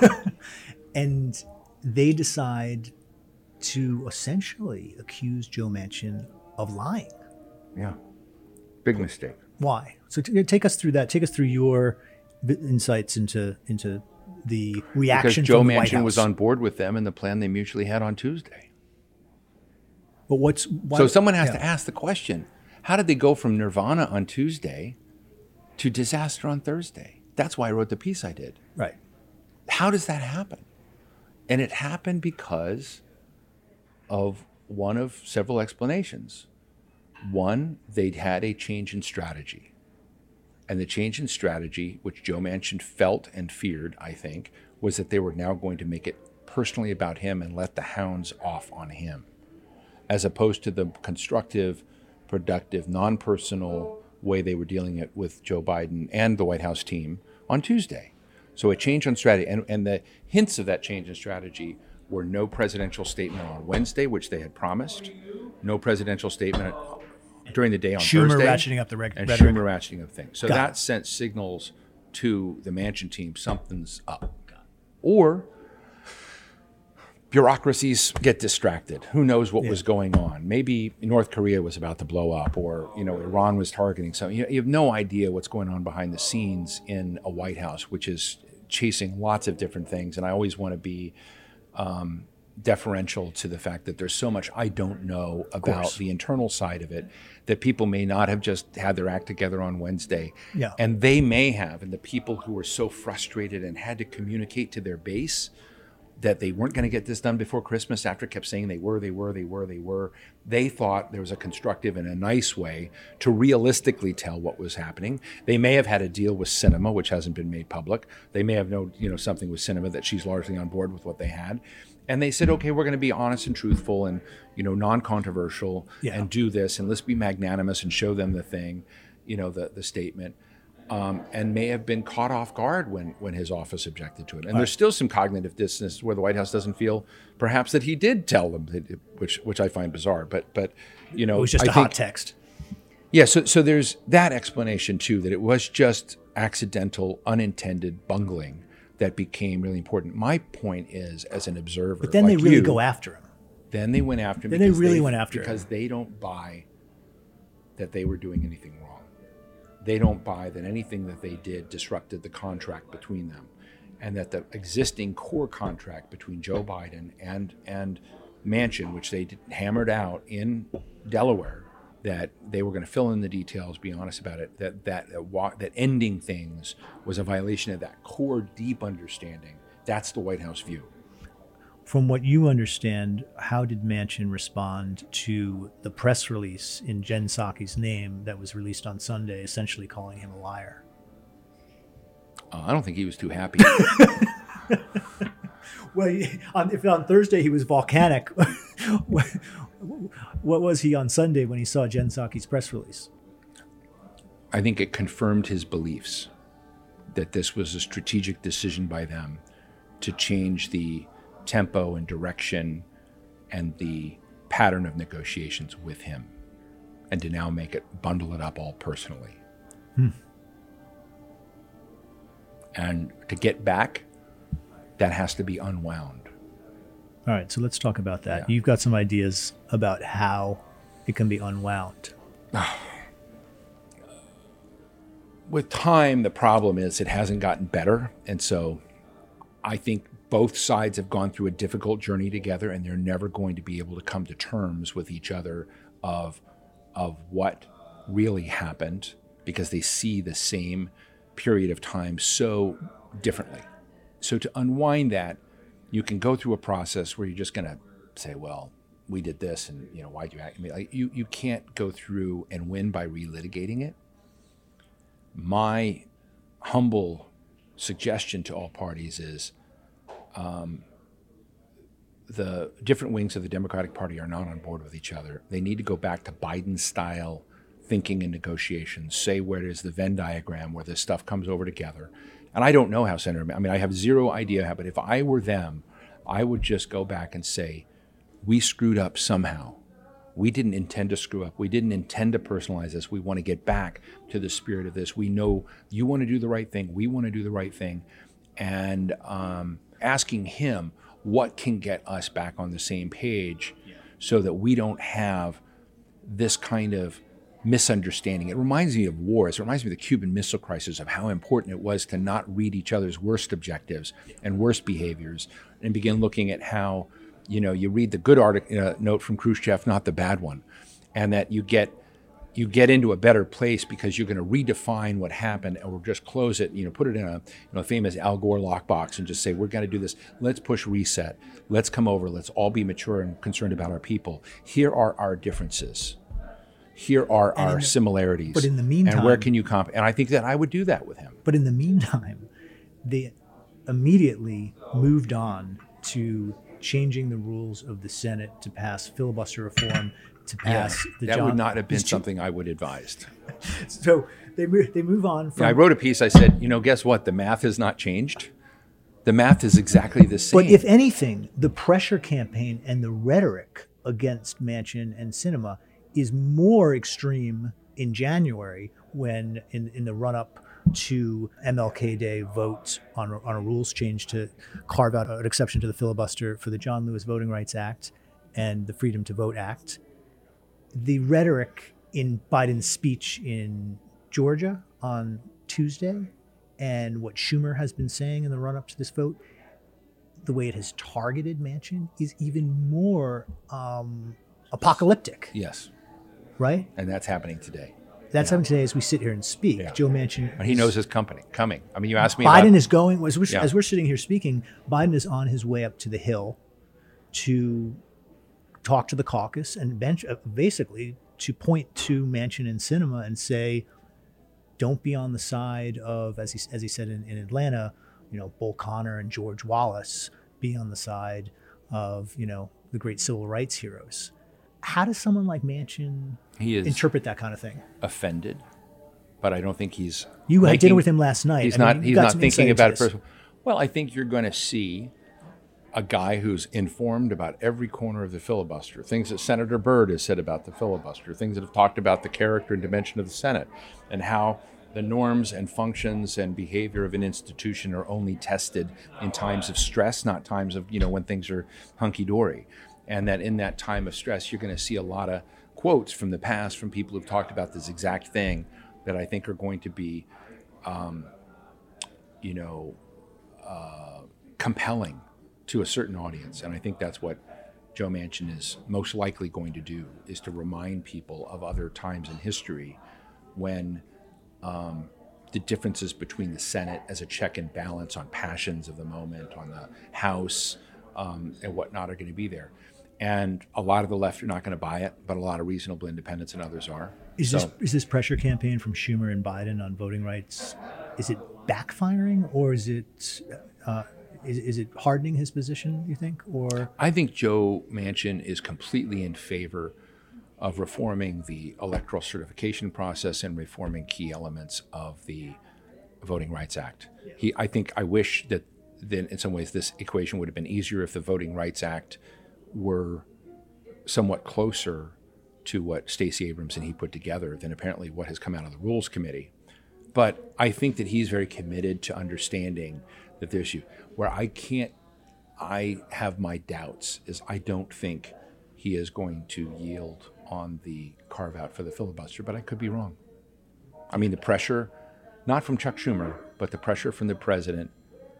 And they decide to essentially accuse Joe Manchin of lying. Yeah. Big mistake. Why? So t- take us through that. Take us through your insights into into the reaction because Joe from the White Manchin House. was on board with them and the plan they mutually had on Tuesday. But what's why, so someone has yeah. to ask the question: how did they go from nirvana on Tuesday to disaster on Thursday? That's why I wrote the piece I did. Right. How does that happen? And it happened because of one of several explanations. One, they'd had a change in strategy. And the change in strategy, which Joe Manchin felt and feared, I think, was that they were now going to make it personally about him and let the hounds off on him, as opposed to the constructive, productive, non-personal way they were dealing it with Joe Biden and the White House team on Tuesday. So a change on strategy, and, and the hints of that change in strategy were no presidential statement on Wednesday, which they had promised, no presidential statement during the day on Schumer Thursday, ratcheting up the reg- and rhetoric. Schumer ratcheting up things. So Got that it. sent signals to the Manchin team, something's up. Or bureaucracies get distracted. Who knows what Yeah. was going on? Maybe North Korea was about to blow up, or you know Iran was targeting something. You, you have no idea what's going on behind the scenes in a White House, which is chasing lots of different things. And I always want to be um, deferential to the fact that there's so much I don't know about course. the internal side of it, that people may not have just had their act together on Wednesday. Yeah. And they may have, and the people who were so frustrated and had to communicate to their base that they weren't going to get this done before Christmas, after kept saying they were, they were, they were, they were, they thought there was a constructive and a nice way to realistically tell what was happening. They may have had a deal with Sinema, which hasn't been made public. They may have known, you know, something with Sinema that she's largely on board with what they had. And they said, okay, we're going to be honest and truthful and, you know, non-controversial Yeah. and do this, and let's be magnanimous and show them the thing, you know, the, the statement. Um, and may have been caught off guard when, when his office objected to it. And Right. there's still some cognitive dissonance where the White House doesn't feel perhaps that he did tell them, that it- which which I find bizarre. But but you know, It was just I a think, hot text. yeah. So so there's that explanation too, that it was just accidental, unintended bungling that became really important. My point is, as an observer, But then like they really you, go after him. Then they went after him. Then they because really went after him. because they don't buy that they were doing anything wrong. They don't buy that anything that they did disrupted the contract between them, and that the existing core contract between Joe Biden and and Manchin, which they did, hammered out in Delaware, that they were going to fill in the details, be honest about it, that that that, wa- that ending things was a violation of that core deep understanding. That's the White House view. From what you understand, how did Manchin respond to the press release in Jen Psaki's name that was released on Sunday, essentially calling him a liar? Uh, I don't think he was too happy. Well, he- on, if on Thursday he was volcanic, what, what was he on Sunday when he saw Jen Psaki's press release? I think it confirmed his beliefs that this was a strategic decision by them to change the tempo and direction and the pattern of negotiations with him, and to now make it, bundle it up all personally. Hmm. And to get back, that has to be unwound. All right, so let's talk about that. Yeah. You've got some ideas about how it can be unwound. With time, the problem is it hasn't gotten better. And so I think both sides have gone through a difficult journey together, and they're never going to be able to come to terms with each other of, of what really happened, because they see the same period of time so differently. So to unwind that, you can go through a process where you're just going to say, well, we did this, and you know, why'd you act? I mean, like, you, you can't go through and win by relitigating it. My humble suggestion to all parties is um, the different wings of the Democratic Party are not on board with each other. They need to go back to Biden-style thinking and negotiations, say where there's the Venn diagram where this stuff comes over together. And I don't know how Senator, I mean, I have zero idea how, but if I were them, I would just go back and say, we screwed up somehow. We didn't intend to screw up. We didn't intend to personalize this. We want to get back to the spirit of this. We know you want to do the right thing. We want to do the right thing. And um, asking him what can get us back on the same page so that we don't have this kind of misunderstanding. It reminds me of wars. It reminds me of the Cuban Missile Crisis, of how important it was to not read each other's worst objectives and worst behaviors, and begin looking at how, you know, you read the good article, uh, note from Khrushchev, not the bad one, and that you get you get into a better place because you're going to redefine what happened or just close it, you know, put it in a you know, famous Al Gore lockbox and just say, we're going to do this. Let's push reset. Let's come over. Let's all be mature and concerned about our people. Here are our differences. Here are And our in the- similarities. but in the meantime- and where can you comp? And I think that I would do that with him. But in the meantime, they immediately moved on to changing the rules of the Senate to pass filibuster reform, to pass the that John. would not have been these two- something I would advised. So they move, they move on from. I wrote a piece. I said, you know, guess what? The math has not changed. The math is exactly the same. But if anything, the pressure campaign and the rhetoric against Manchin and Sinema is more extreme in January when, in, in the run-up to M L K Day vote on, a- on a rules change to carve out an exception to the filibuster for the John Lewis Voting Rights Act and the Freedom to Vote Act. The rhetoric in Biden's speech in Georgia on Tuesday and what Schumer has been saying in the run-up to this vote, the way it has targeted Manchin is even more um, apocalyptic, yes, right? and that's happening today. That's happening today as we sit here and speak. Yeah. Joe Manchin. And he is- knows his company coming. I mean, you asked me Biden about, is going, as we're, Yeah. as we're sitting here speaking, Biden is on his way up to the Hill to talk to the caucus and bench, uh, basically to point to Manchin and Sinema and say, don't be on the side of, as he, as he said in, in Atlanta, you know, Bull Connor and George Wallace, be on the side of, you know, the great civil rights heroes. How does someone like Manchin he is interpret that kind of thing? offended, but I don't think he's. You had making- dinner with him last night. He's I mean, not. you He's got not some thinking insight about it into this. personally. Well, I think you're going to see a guy who's informed about every corner of the filibuster, things that Senator Byrd has said about the filibuster, things that have talked about the character and dimension of the Senate, and how the norms and functions and behavior of an institution are only tested in times of stress, not times of, you know, when things are hunky-dory. And that in that time of stress, you're going to see a lot of quotes from the past from people who've talked about this exact thing that I think are going to be, um, you know, uh, compelling to a certain audience. And I think that's what Joe Manchin is most likely going to do, is to remind people of other times in history when um, the differences between the Senate as a check and balance on passions of the moment, on the House um, and whatnot, are going to be there. And a lot of the left are not going to buy it, but a lot of reasonable independents and others are. Is So- this is this pressure campaign from Schumer and Biden on voting rights? Is it backfiring, or is it uh, is, is it hardening his position? You think, or I think Joe Manchin is completely in favor of reforming the electoral certification process and reforming key elements of the Voting Rights Act. He, I think, I wish that then in some ways this equation would have been easier if the Voting Rights Act were somewhat closer to what Stacey Abrams and he put together than apparently what has come out of the Rules Committee. But I think that he's very committed to understanding that there's you. Where I can't, I have my doubts is I don't think he is going to yield on the carve out for the filibuster, but I could be wrong. I mean, the pressure, not from Chuck Schumer, but the pressure from the president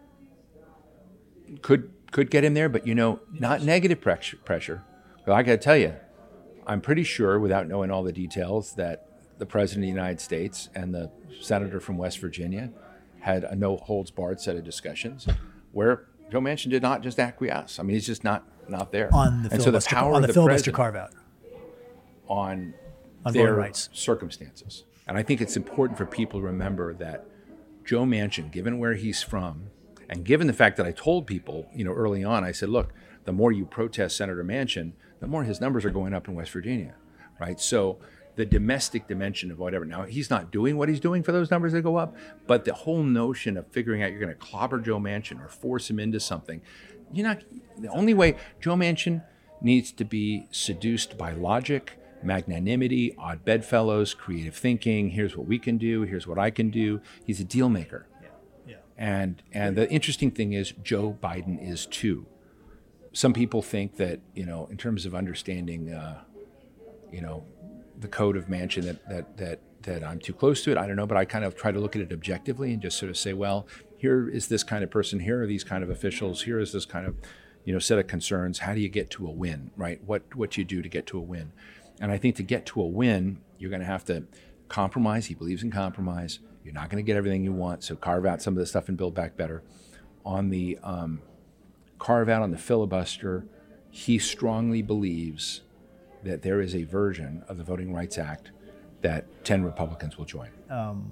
could could get him there, but you know, not negative pressure. pressure. But I got to tell you, I'm pretty sure, without knowing all the details, that the president of the United States and the senator from West Virginia had a no holds barred set of discussions where Joe Manchin did not just acquiesce. I mean, he's just not not there. on the and so the filibuster, power on of the the filibuster president carve out? on, On their voting rights. circumstances. And I think it's important for people to remember that Joe Manchin, given where he's from, and given the fact that I told people, you know, early on, I said, look, the more you protest Senator Manchin, the more his numbers are going up in West Virginia, right? So the domestic dimension of whatever. Now, he's not doing what he's doing for those numbers to go up, but the whole notion of figuring out you're going to clobber Joe Manchin or force him into something, you're not, the only way, Joe Manchin needs to be seduced by logic, magnanimity, odd bedfellows, creative thinking. Here's what we can do. Here's what I can do. He's a deal maker. Yeah, yeah. And and the interesting thing is Joe Biden is too. Some people think that, you know, in terms of understanding, uh, you know, the code of Manchin, that that that that I'm too close to it. I don't know, but I kind of try to look at it objectively and just sort of say, well, here is this kind of person. Here are these kind of officials. Here is this kind of, you know, set of concerns. How do you get to a win, right? What what do you do to get to a win? And I think to get to a win You're going to have to compromise. He believes in compromise. You're not going to get everything you want, so carve out some of the stuff and build back better. On the um, carve out on the filibuster, he strongly believes that there is a version of the Voting Rights Act that ten Republicans will join. Um,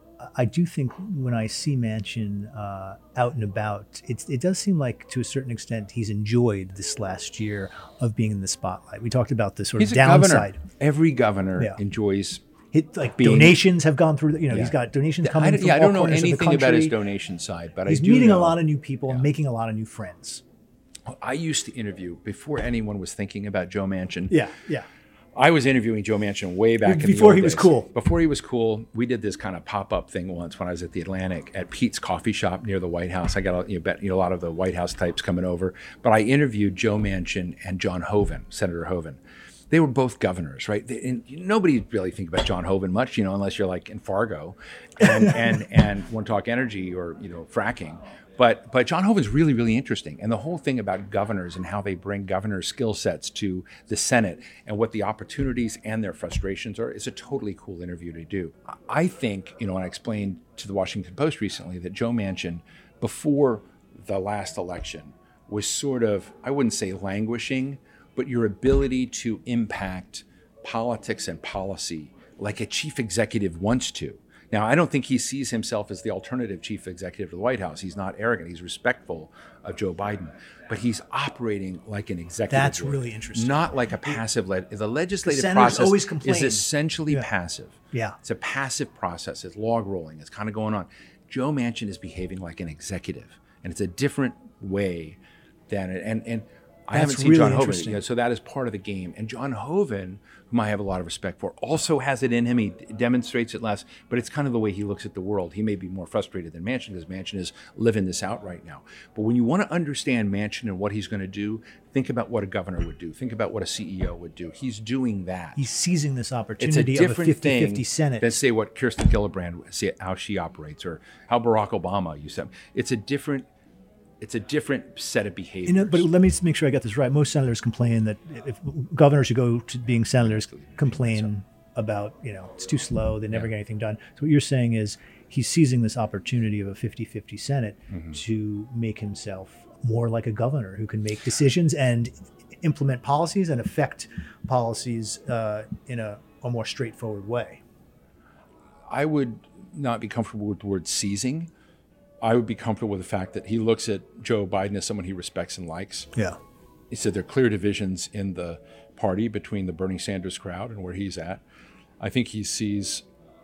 I do think when I see Manchin uh, out and about, it, it does seem like to a certain extent he's enjoyed this last year of being in the spotlight. We talked about the sort He's of a downside. Governor. Every governor Yeah. enjoys It, like being, donations have gone through, you know, Yeah. he's got donations I, coming don't- from yeah, I all don't know corners of the anything about his country. donation side, but He's I do meeting know, a lot of new people and Yeah. making a lot of new friends. I used to interview, before anyone was thinking about Joe Manchin, Yeah, yeah. I was interviewing Joe Manchin way back in the Before old he was days. cool. Before he was cool, we did this kind of pop-up thing once when I was at the Atlantic at Pete's Coffee Shop near the White House. I got a, you know, bet, you know, a lot of the White House types coming over, but I interviewed Joe Manchin and John Hoeven, Senator Hoeven. They were both governors, right? They, and nobody really think about John Hoeven much, you know, unless you're like in Fargo and and and want to talk energy or you know fracking. But but John Hoeven's really, really interesting. And the whole thing about governors and how they bring governor skill sets to the Senate and what the opportunities and their frustrations are is a totally cool interview to do. I think, you know, and I explained to the Washington Post recently that Joe Manchin, before the last election, was sort of, I wouldn't say languishing, but your ability to impact politics and policy like a chief executive wants to. Now, I don't think he sees himself as the alternative chief executive of the White House. He's not arrogant. He's respectful of Joe Biden, but he's operating like an executive. That's board, really interesting. Not like a passive. Le- the legislative senators process always complain. is essentially Yeah. passive. Yeah. It's a passive process. It's log rolling. It's kind of going on. Joe Manchin is behaving like an executive, and it's a different way than it. And and I haven't That's seen really John Hoeven, interesting. you know, so that is part of the game. And John Hoeven, whom I have a lot of respect for, also has it in him. He d- demonstrates it less, but it's kind of the way he looks at the world. He may be more frustrated than Manchin because Manchin is living this out right now. But when you want to understand Manchin and what he's going to do, think about what a governor would do. Think about what a C E O would do. He's doing that. He's seizing this It's a opportunity of a different thing fifty-fifty Senate. than say what Kirsten Gillibrand, see how she operates, or how Barack Obama used to. It's a different. It's a different set of behaviors. You know, but let me just make sure I got this right. Most senators complain that if governors who go to being senators complain about, you know, it's too slow, they never Yeah. get anything done. So what you're saying is he's seizing this opportunity of a fifty-fifty Senate Mm-hmm. to make himself more like a governor who can make decisions and implement policies and affect policies uh, in a, a more straightforward way. I would not be comfortable with the word seizing. I would be comfortable with the fact that he looks at Joe Biden as someone he respects and likes. Yeah. He said there are clear divisions in the party between the Bernie Sanders crowd and where he's at. I think he sees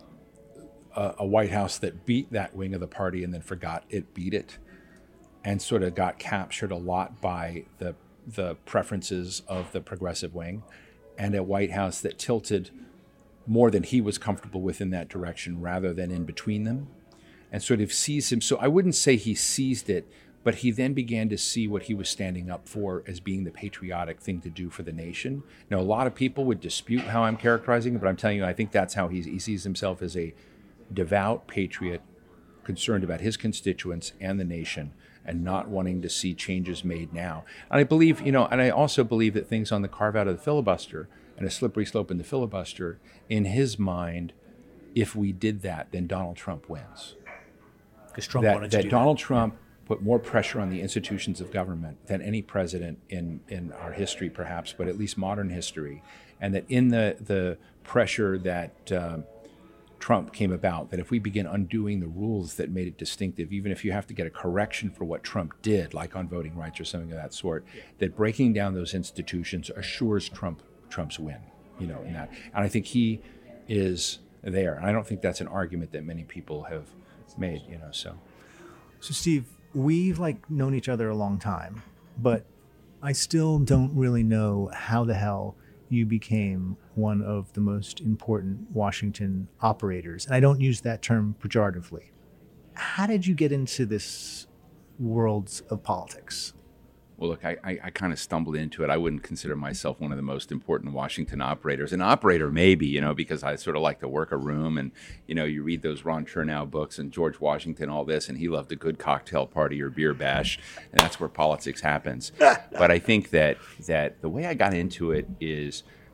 a, a White House that beat that wing of the party and then forgot it beat it, and sort of got captured a lot by the the preferences of the progressive wing, and a White House that tilted more than he was comfortable with in that direction rather than in between them, and sort of sees him. So I wouldn't say he seized it, but he then began to see what he was standing up for as being the patriotic thing to do for the nation. Now, a lot of people would dispute how I'm characterizing it, but I'm telling you, I think that's how he's, he sees himself as a devout patriot concerned about his constituents and the nation and not wanting to see changes made now. And I believe, you know, and I also believe that things on the carve out of the filibuster and a slippery slope in the filibuster, in his mind, if we did that, then Donald Trump wins. Because Trump that, wanted to that do Donald Trump put more pressure on the institutions of government than any president in, in our history, perhaps, but at least modern history. And that in the, the pressure that um, Trump came about, that if we begin undoing the rules that made it distinctive, even if you have to get a correction for what Trump did, like on voting rights or something of that sort, that breaking down those institutions assures Trump Trump's win, you know, in that. And I think he is there. And I don't think that's an argument that many people have made, you know, so. So Steve, we've like known each other a long time, but I still don't really know how the hell you became one of the most important Washington operators. And I don't use that term pejoratively. How did you get into this world of politics? Well, look, I, I, I kind of stumbled into it. I wouldn't consider myself one of the most important Washington operators. An operator, maybe, you know, because I sort of like to work a room. And, you know, you read those Ron Chernow books and George Washington, all this, and he loved a good cocktail party or beer bash. And that's where politics happens. But I think that that the way I got into it is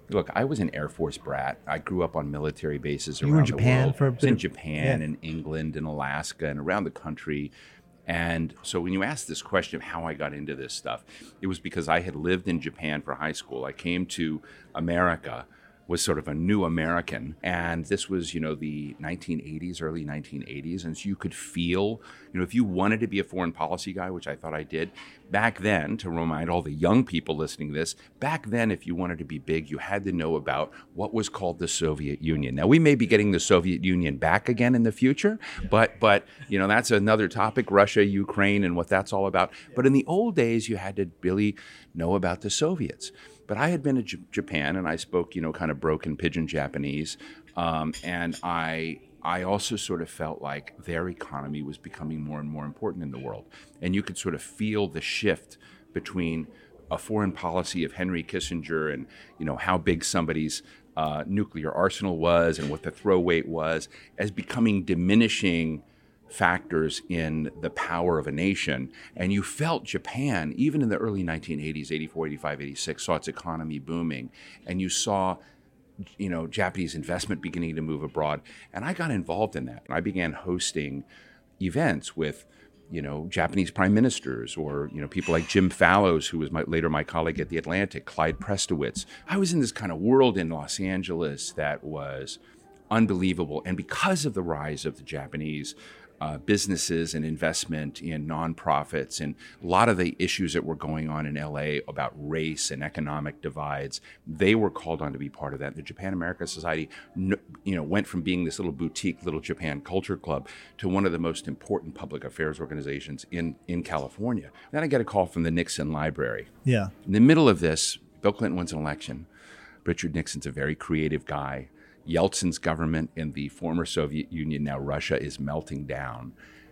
Look, I was an Air Force brat. I grew up on military bases You around were in the Japan world. for a I was bit in of- Japan yeah. and England and Alaska and around the country. And so when you ask this question of how I got into this stuff, it was because I had lived in Japan for high school. I came to America, was sort of a new American. And this was, you know, the nineteen eighties, early nineteen eighties. And so you could feel, you know, if you wanted to be a foreign policy guy, which I thought I did, back then, to remind all the young people listening to this, back then, if you wanted to be big, you had to know about what was called the Soviet Union. Now, we may be getting the Soviet Union back again in the future, but, but you know, that's another topic, Russia, Ukraine, and what that's all about. But in the old days, you had to really know about the Soviets. But I had been to J- Japan, and I spoke, you know, kind of broken pigeon Japanese, um, and I I also sort of felt like their economy was becoming more and more important in the world, and you could sort of feel the shift between a foreign policy of Henry Kissinger and, you know, how big somebody's uh, nuclear arsenal was and what the throw weight was, as becoming diminishing factors in the power of a nation. And you felt Japan, even in the early nineteen eighties, eighty-four, eighty-five, eighty-six, saw its economy booming. And you saw, you know, Japanese investment beginning to move abroad. And I got involved in that. I began hosting events with, you know, Japanese prime ministers or, you know, people like Jim Fallows, who was my, later my colleague at The Atlantic, Clyde Prestowitz. I was in this kind of world in Los Angeles that was unbelievable. And because of the rise of the Japanese Uh, businesses and investment in nonprofits and a lot of the issues that were going on in L A about race and economic divides, they were called on to be part of that. The Japan America Society, you know, went from being this little boutique, little Japan culture club to one of the most important public affairs organizations in, in California. Then I get a call from the Nixon Library. Yeah. In the middle of this, Bill Clinton wins an election. Richard Nixon's a very creative guy. Yeltsin's government in the former Soviet Union, now Russia, is melting down.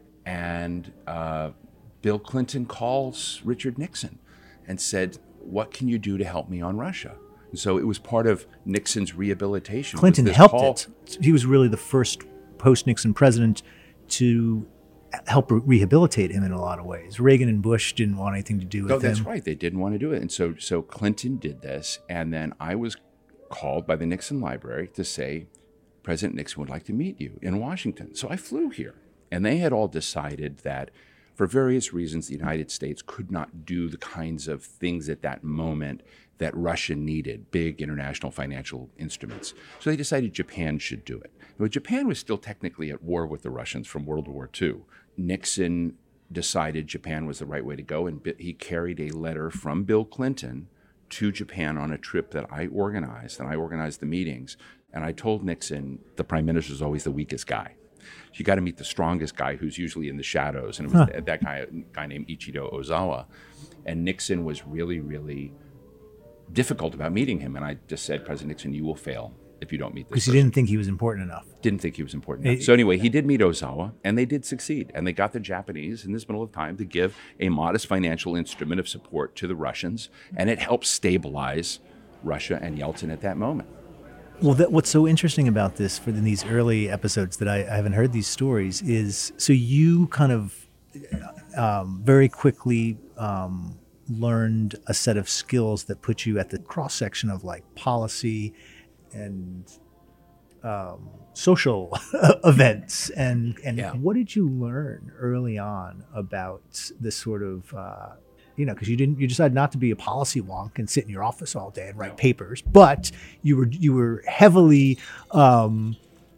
And uh, Bill Clinton calls Richard Nixon and said, what can you do to help me on Russia? And so it was part of Nixon's rehabilitation. Clinton this helped call. it. He was really the first post-Nixon president to help re- rehabilitate him in a lot of ways. Reagan and Bush didn't want anything to do with Oh, him. that's right. They didn't want to do it. And so, so Clinton did this. And then I was called by the Nixon Library to say, President Nixon would like to meet you in Washington. So I flew here. And they had all decided that for various reasons, the United States could not do the kinds of things at that moment that Russia needed, big international financial instruments. So they decided Japan should do it. But Japan was still technically at war with the Russians from World War Two. Nixon decided Japan was the right way to go, and he carried a letter from Bill Clinton to Japan on a trip that I organized, and I organized the meetings. And I told Nixon, the prime minister is always the weakest guy. You got to meet the strongest guy who's usually in the shadows. And it was huh. that guy, guy named Ichiro Ozawa. And Nixon was really, really difficult about meeting him. And I just said, President Nixon, you will fail if you don't meet this Because he didn't think he was important enough. Didn't think he was important enough. It, so anyway, he did meet Ozawa, and they did succeed. And they got the Japanese in this middle of time to give a modest financial instrument of support to the Russians. And it helped stabilize Russia and Yeltsin at that moment. Well, that, what's so interesting about this for these early episodes that I, I haven't heard these stories is, so you kind of um, very quickly um, learned a set of skills that put you at the cross section of like policy and um, social events. And, and yeah. what did you learn early on about this sort of, uh, you know, because you didn't, you decided not to be a policy wonk and sit in your office all day and write papers, but you were, you were heavily um,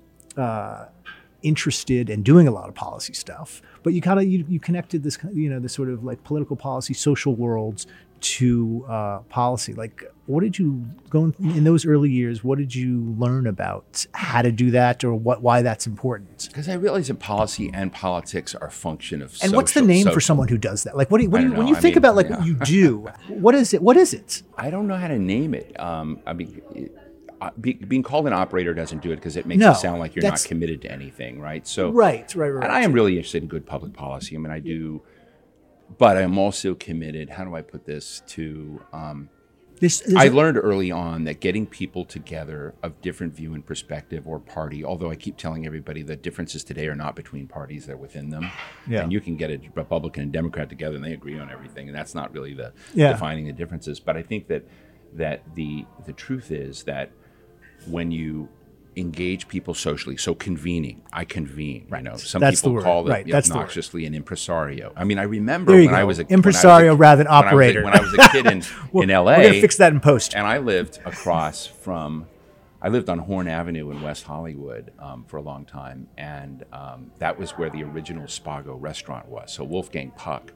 uh, interested in doing a lot of policy stuff. But you kind of, you, you connected this, you know, this sort of like political policy, social worlds to uh, policy. Like, what did you go in, in those early years? What did you learn about how to do that, or what, why that's important? Because I realize that policy and politics are a function of. And social, what's the name social. for someone who does that? Like, what do you, what do you when know. you I think mean, about like yeah. what you do? What is it? What is it? I don't know how to name it. Um, I mean. It, Uh, be, being called an operator doesn't do it because it makes no, it sound like you're not committed to anything, right? So, right, right, right. And I am really interested in good public policy. I mean, I do, but I'm also committed. How do I put this? To um, this, I learned early on that getting people together of different view and perspective or party. Although I keep telling everybody that differences today are not between parties; they're within them. Yeah. And you can get a Republican and Democrat together, and they agree on everything, and that's not really the yeah. defining the differences. But I think that that the the truth is that when you engage people socially, so convening, I convene. Right. You know, some That's the people word. call it Right. That's the word. obnoxiously an impresario. I mean, I remember There you when go. I was a Impresario when I was a- rather than when I was a- operator. When I was a, kid in We're- in L A, We're going to fix that in post. and I lived across from, I lived on Horn Avenue in West Hollywood um, for a long time, and um, that was where the original Spago restaurant was. So Wolfgang Puck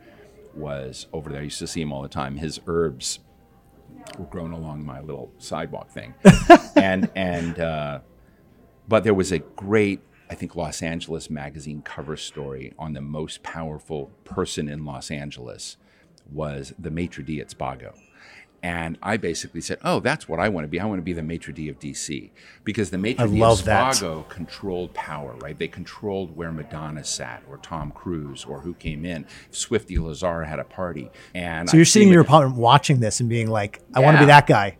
was over there. I used to see him all the time. His herbs were grown along my little sidewalk thing, and and uh, but there was a great, I think, Los Angeles magazine cover story on the most powerful person in Los Angeles was the maitre d' at Spago. And I basically said, oh, that's what I want to be. I want to be the maitre d' of D C, because the maitre I d' love of that. Spago controlled power, right? They controlled where Madonna sat, or Tom Cruise, or who came in. Swifty Lazar had a party. And So you're I sitting in see your Mad- apartment watching this and being like, I want to be Yeah. that guy.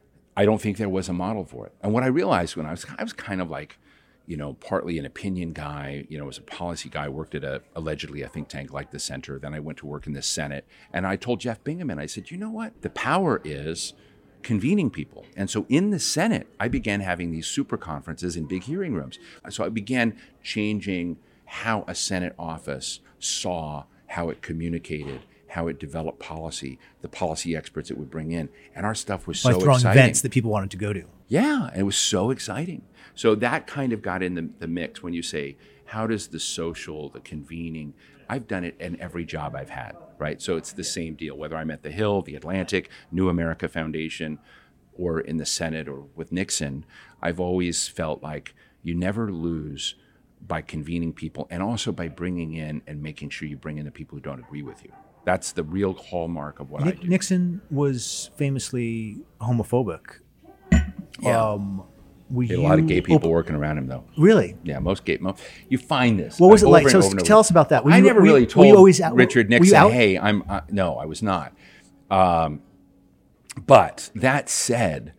I don't think there was a model for it. And what I realized when I was, I was kind of like, you know, partly an opinion guy, you know, as a policy guy, worked at a, allegedly a think tank like the Center. Then I went to work in the Senate. And I told Jeff Bingaman, I said, you know what? The power is convening people. And so in the Senate, I began having these super conferences in big hearing rooms. So I began changing how a Senate office saw how it communicated, how it developed policy, the policy experts it would bring in. And our stuff was By so throwing exciting. events that people wanted to go to. Yeah, and it was so exciting. So that kind of got in the, the mix when you say, how does the social, the convening, I've done it in every job I've had, right? So it's the same deal, whether I'm at the Hill, the Atlantic, New America Foundation, or in the Senate or with Nixon, I've always felt like you never lose by convening people, and also by bringing in and making sure you bring in the people who don't agree with you. That's the real hallmark of what Nick, I do. Nixon was famously homophobic. Yeah. Um, were There are a lot of you gay people op- working around him, though. Really? Yeah, most gay. Mo- you find this. What was uh, it like? over So and over and tell over. us about that. Were I you- never were you- really were told you always out- Richard were you Nixon, out? "Hey, I'm." Uh, no, I was not. Um, but that said,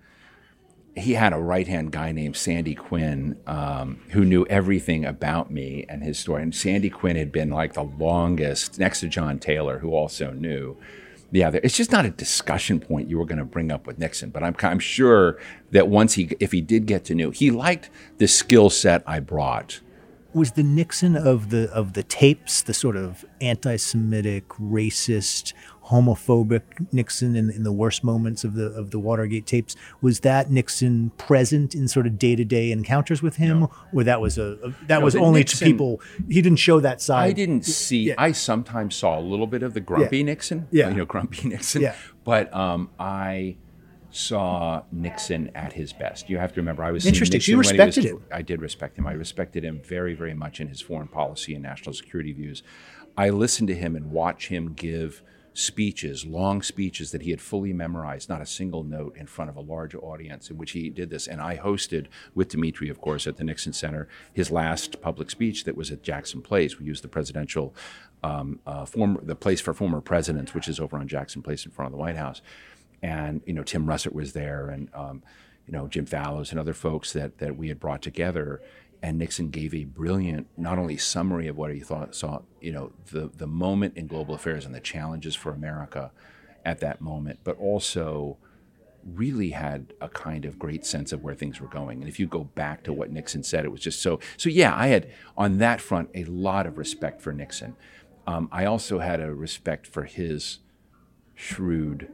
he had a right-hand guy named Sandy Quinn um, who knew everything about me and his story. And Sandy Quinn had been like the longest, next to John Taylor, who also knew. Yeah, there- it's just not a discussion point you were going to bring up with Nixon. But I'm, I'm sure that once he, if he did get to know, he liked the skill set I brought. Was the Nixon of the of the tapes the sort of anti-Semitic, racist, homophobic Nixon in, in the worst moments of the of the Watergate tapes? Was that Nixon present in sort of day-to-day encounters with him, No. or that was a, a that No, was the only Nixon- to people? He didn't show that side. I didn't see. Yeah. I sometimes saw a little bit of the grumpy Yeah. Nixon. Yeah. you know, grumpy Nixon. Yeah. But um, I saw Nixon at his best. You have to remember, I was seeing Interesting. So you Nixon when he was- respected him. I did respect him. I respected him very, very much in his foreign policy and national security views. I listened to him and watched him give speeches, long speeches that he had fully memorized, not a single note, in front of a large audience in which he did this. And I hosted with Dimitri, of course, at the Nixon Center, his last public speech that was at Jackson Place. We used the presidential, um, uh, former, the place for former presidents, which is over on Jackson Place in front of the White House. And, you know, Tim Russert was there, and, um, you know, Jim Fallows and other folks that, that we had brought together. And Nixon gave a brilliant, not only summary of what he thought, saw, you know, the, the moment in global affairs and the challenges for America at that moment, but also really had a kind of great sense of where things were going. And if you go back to what Nixon said, it was just so, so yeah, I had on that front a lot of respect for Nixon. Um, I also had a respect for his shrewd,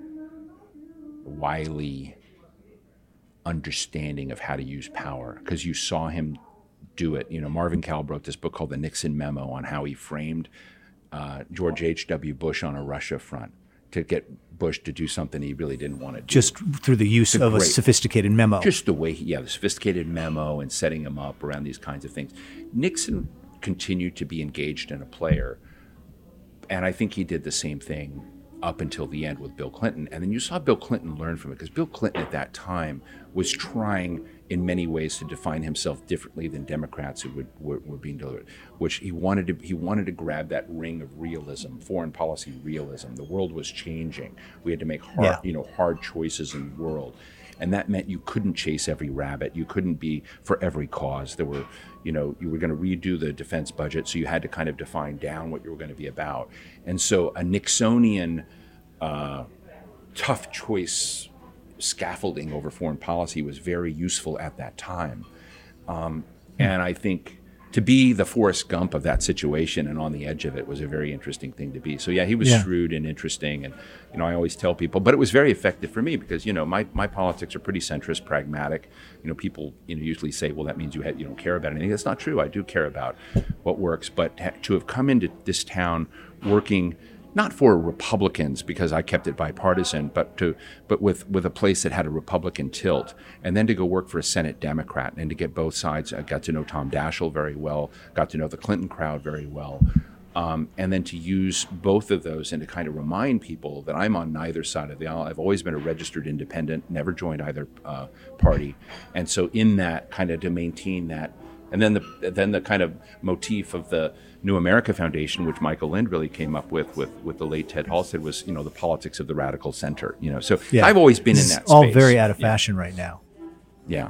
wily understanding of how to use power, because you saw him do it. You know, Marvin Cowell wrote this book called The Nixon Memo on how he framed uh, George H W. Bush on a Russia front to get Bush to do something he really didn't want to do. just through the use of a great- sophisticated memo. Just the way, he, yeah, the sophisticated memo and setting him up around these kinds of things. Nixon continued to be engaged in a player, and I think he did the same thing up until the end with Bill Clinton. And then you saw Bill Clinton learn from it, because Bill Clinton at that time was trying in many ways to define himself differently than Democrats who would, were, were being delivered, which he wanted to he wanted to grab that ring of realism, foreign policy realism. The world was changing. We had to make hard, Yeah. you know, hard choices in the world. And that meant you couldn't chase every rabbit. You couldn't be for every cause. There were, you know, you were going to redo the defense budget, so you had to kind of define down what you were going to be about. And so a Nixonian uh, tough choice scaffolding over foreign policy was very useful at that time. Um, and I think to be the Forrest Gump of that situation and on the edge of it was a very interesting thing to be. So yeah, he was yeah. shrewd and interesting. And, you know, I always tell people, but it was very effective for me because, you know, my, my politics are pretty centrist, pragmatic. You know, people, you know, usually say, well, that means you have, you don't care about anything. That's not true. I do care about what works. But ha- to have come into this town working not for Republicans because I kept it bipartisan, but to but with, with a place that had a Republican tilt, and then to go work for a Senate Democrat and to get both sides. I got to know Tom Daschle very well, got to know the Clinton crowd very well, um, and then to use both of those and to kind of remind people that I'm on neither side of the aisle. I've always been a registered independent, never joined either uh, party, and so in that kind of to maintain that. And then the then the kind of motif of the New America Foundation, which Michael Lind really came up with, with with the late Ted Halstead, was, you know, the politics of the radical center. You know, so yeah. I've always been this in that is all space. very out of yeah. fashion right now. Yeah.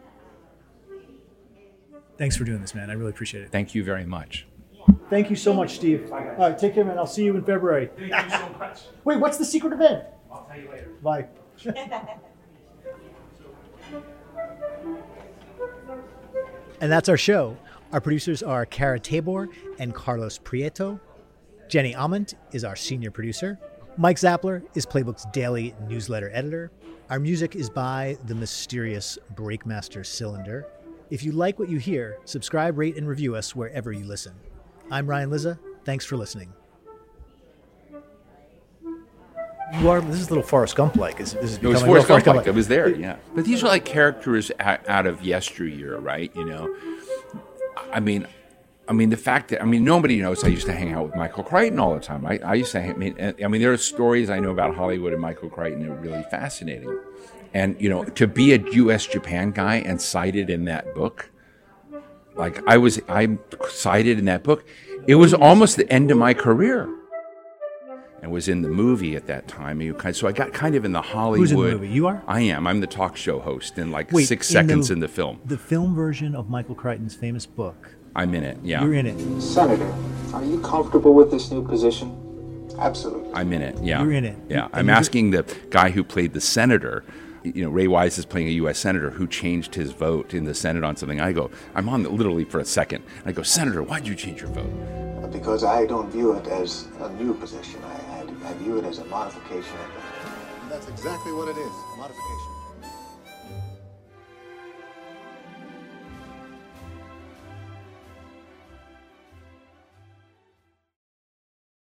Thanks for doing this, man. I really appreciate it. Thank you very much. Thank you so much, Steve. All right, take care, man. I'll see you in February. Thank you so much. Wait, what's the secret event? I'll tell you later. Bye. And that's our show. Our producers are Kara Tabor and Carlos Prieto. Jenny Ament is our senior producer. Mike Zappler is Playbook's daily newsletter editor. Our music is by the mysterious Breakmaster Cylinder. If you like what you hear, subscribe, rate, and review us wherever you listen. I'm Ryan Lizza. Thanks for listening. You are. This is a little Forrest Gump-like. This is it was Forrest Gump like. It was there, yeah. But these are like characters out of yesteryear, right? You know, I mean, I mean the fact that I mean nobody knows I used to hang out with Michael Crichton all the time. I, I used to. Hang, I mean, I mean there are stories I know about Hollywood and Michael Crichton that are really fascinating. And you know, to be a U S Japan guy and cited in that book, like I was, I cited in that book. It was almost the end of my career. And was in the movie at that time. So I got kind of in the Hollywood. Who's in the movie? You are? I am. I'm the talk show host in like Wait, six in seconds the, in the film. The film version of Michael Crichton's famous book. I'm in it, yeah. You're in it. Senator, are you comfortable with this new position? Absolutely. I'm in it, yeah. You're in it. Yeah. And I'm asking the guy who played the senator, you know, Ray Wise is playing a U S senator who changed his vote in the Senate on something. I go, I'm on literally for a second. I go, Senator, why'd you change your vote? Because I don't view it as a new position. I, I, I view it as a modification of it. That's exactly what it is, a modification.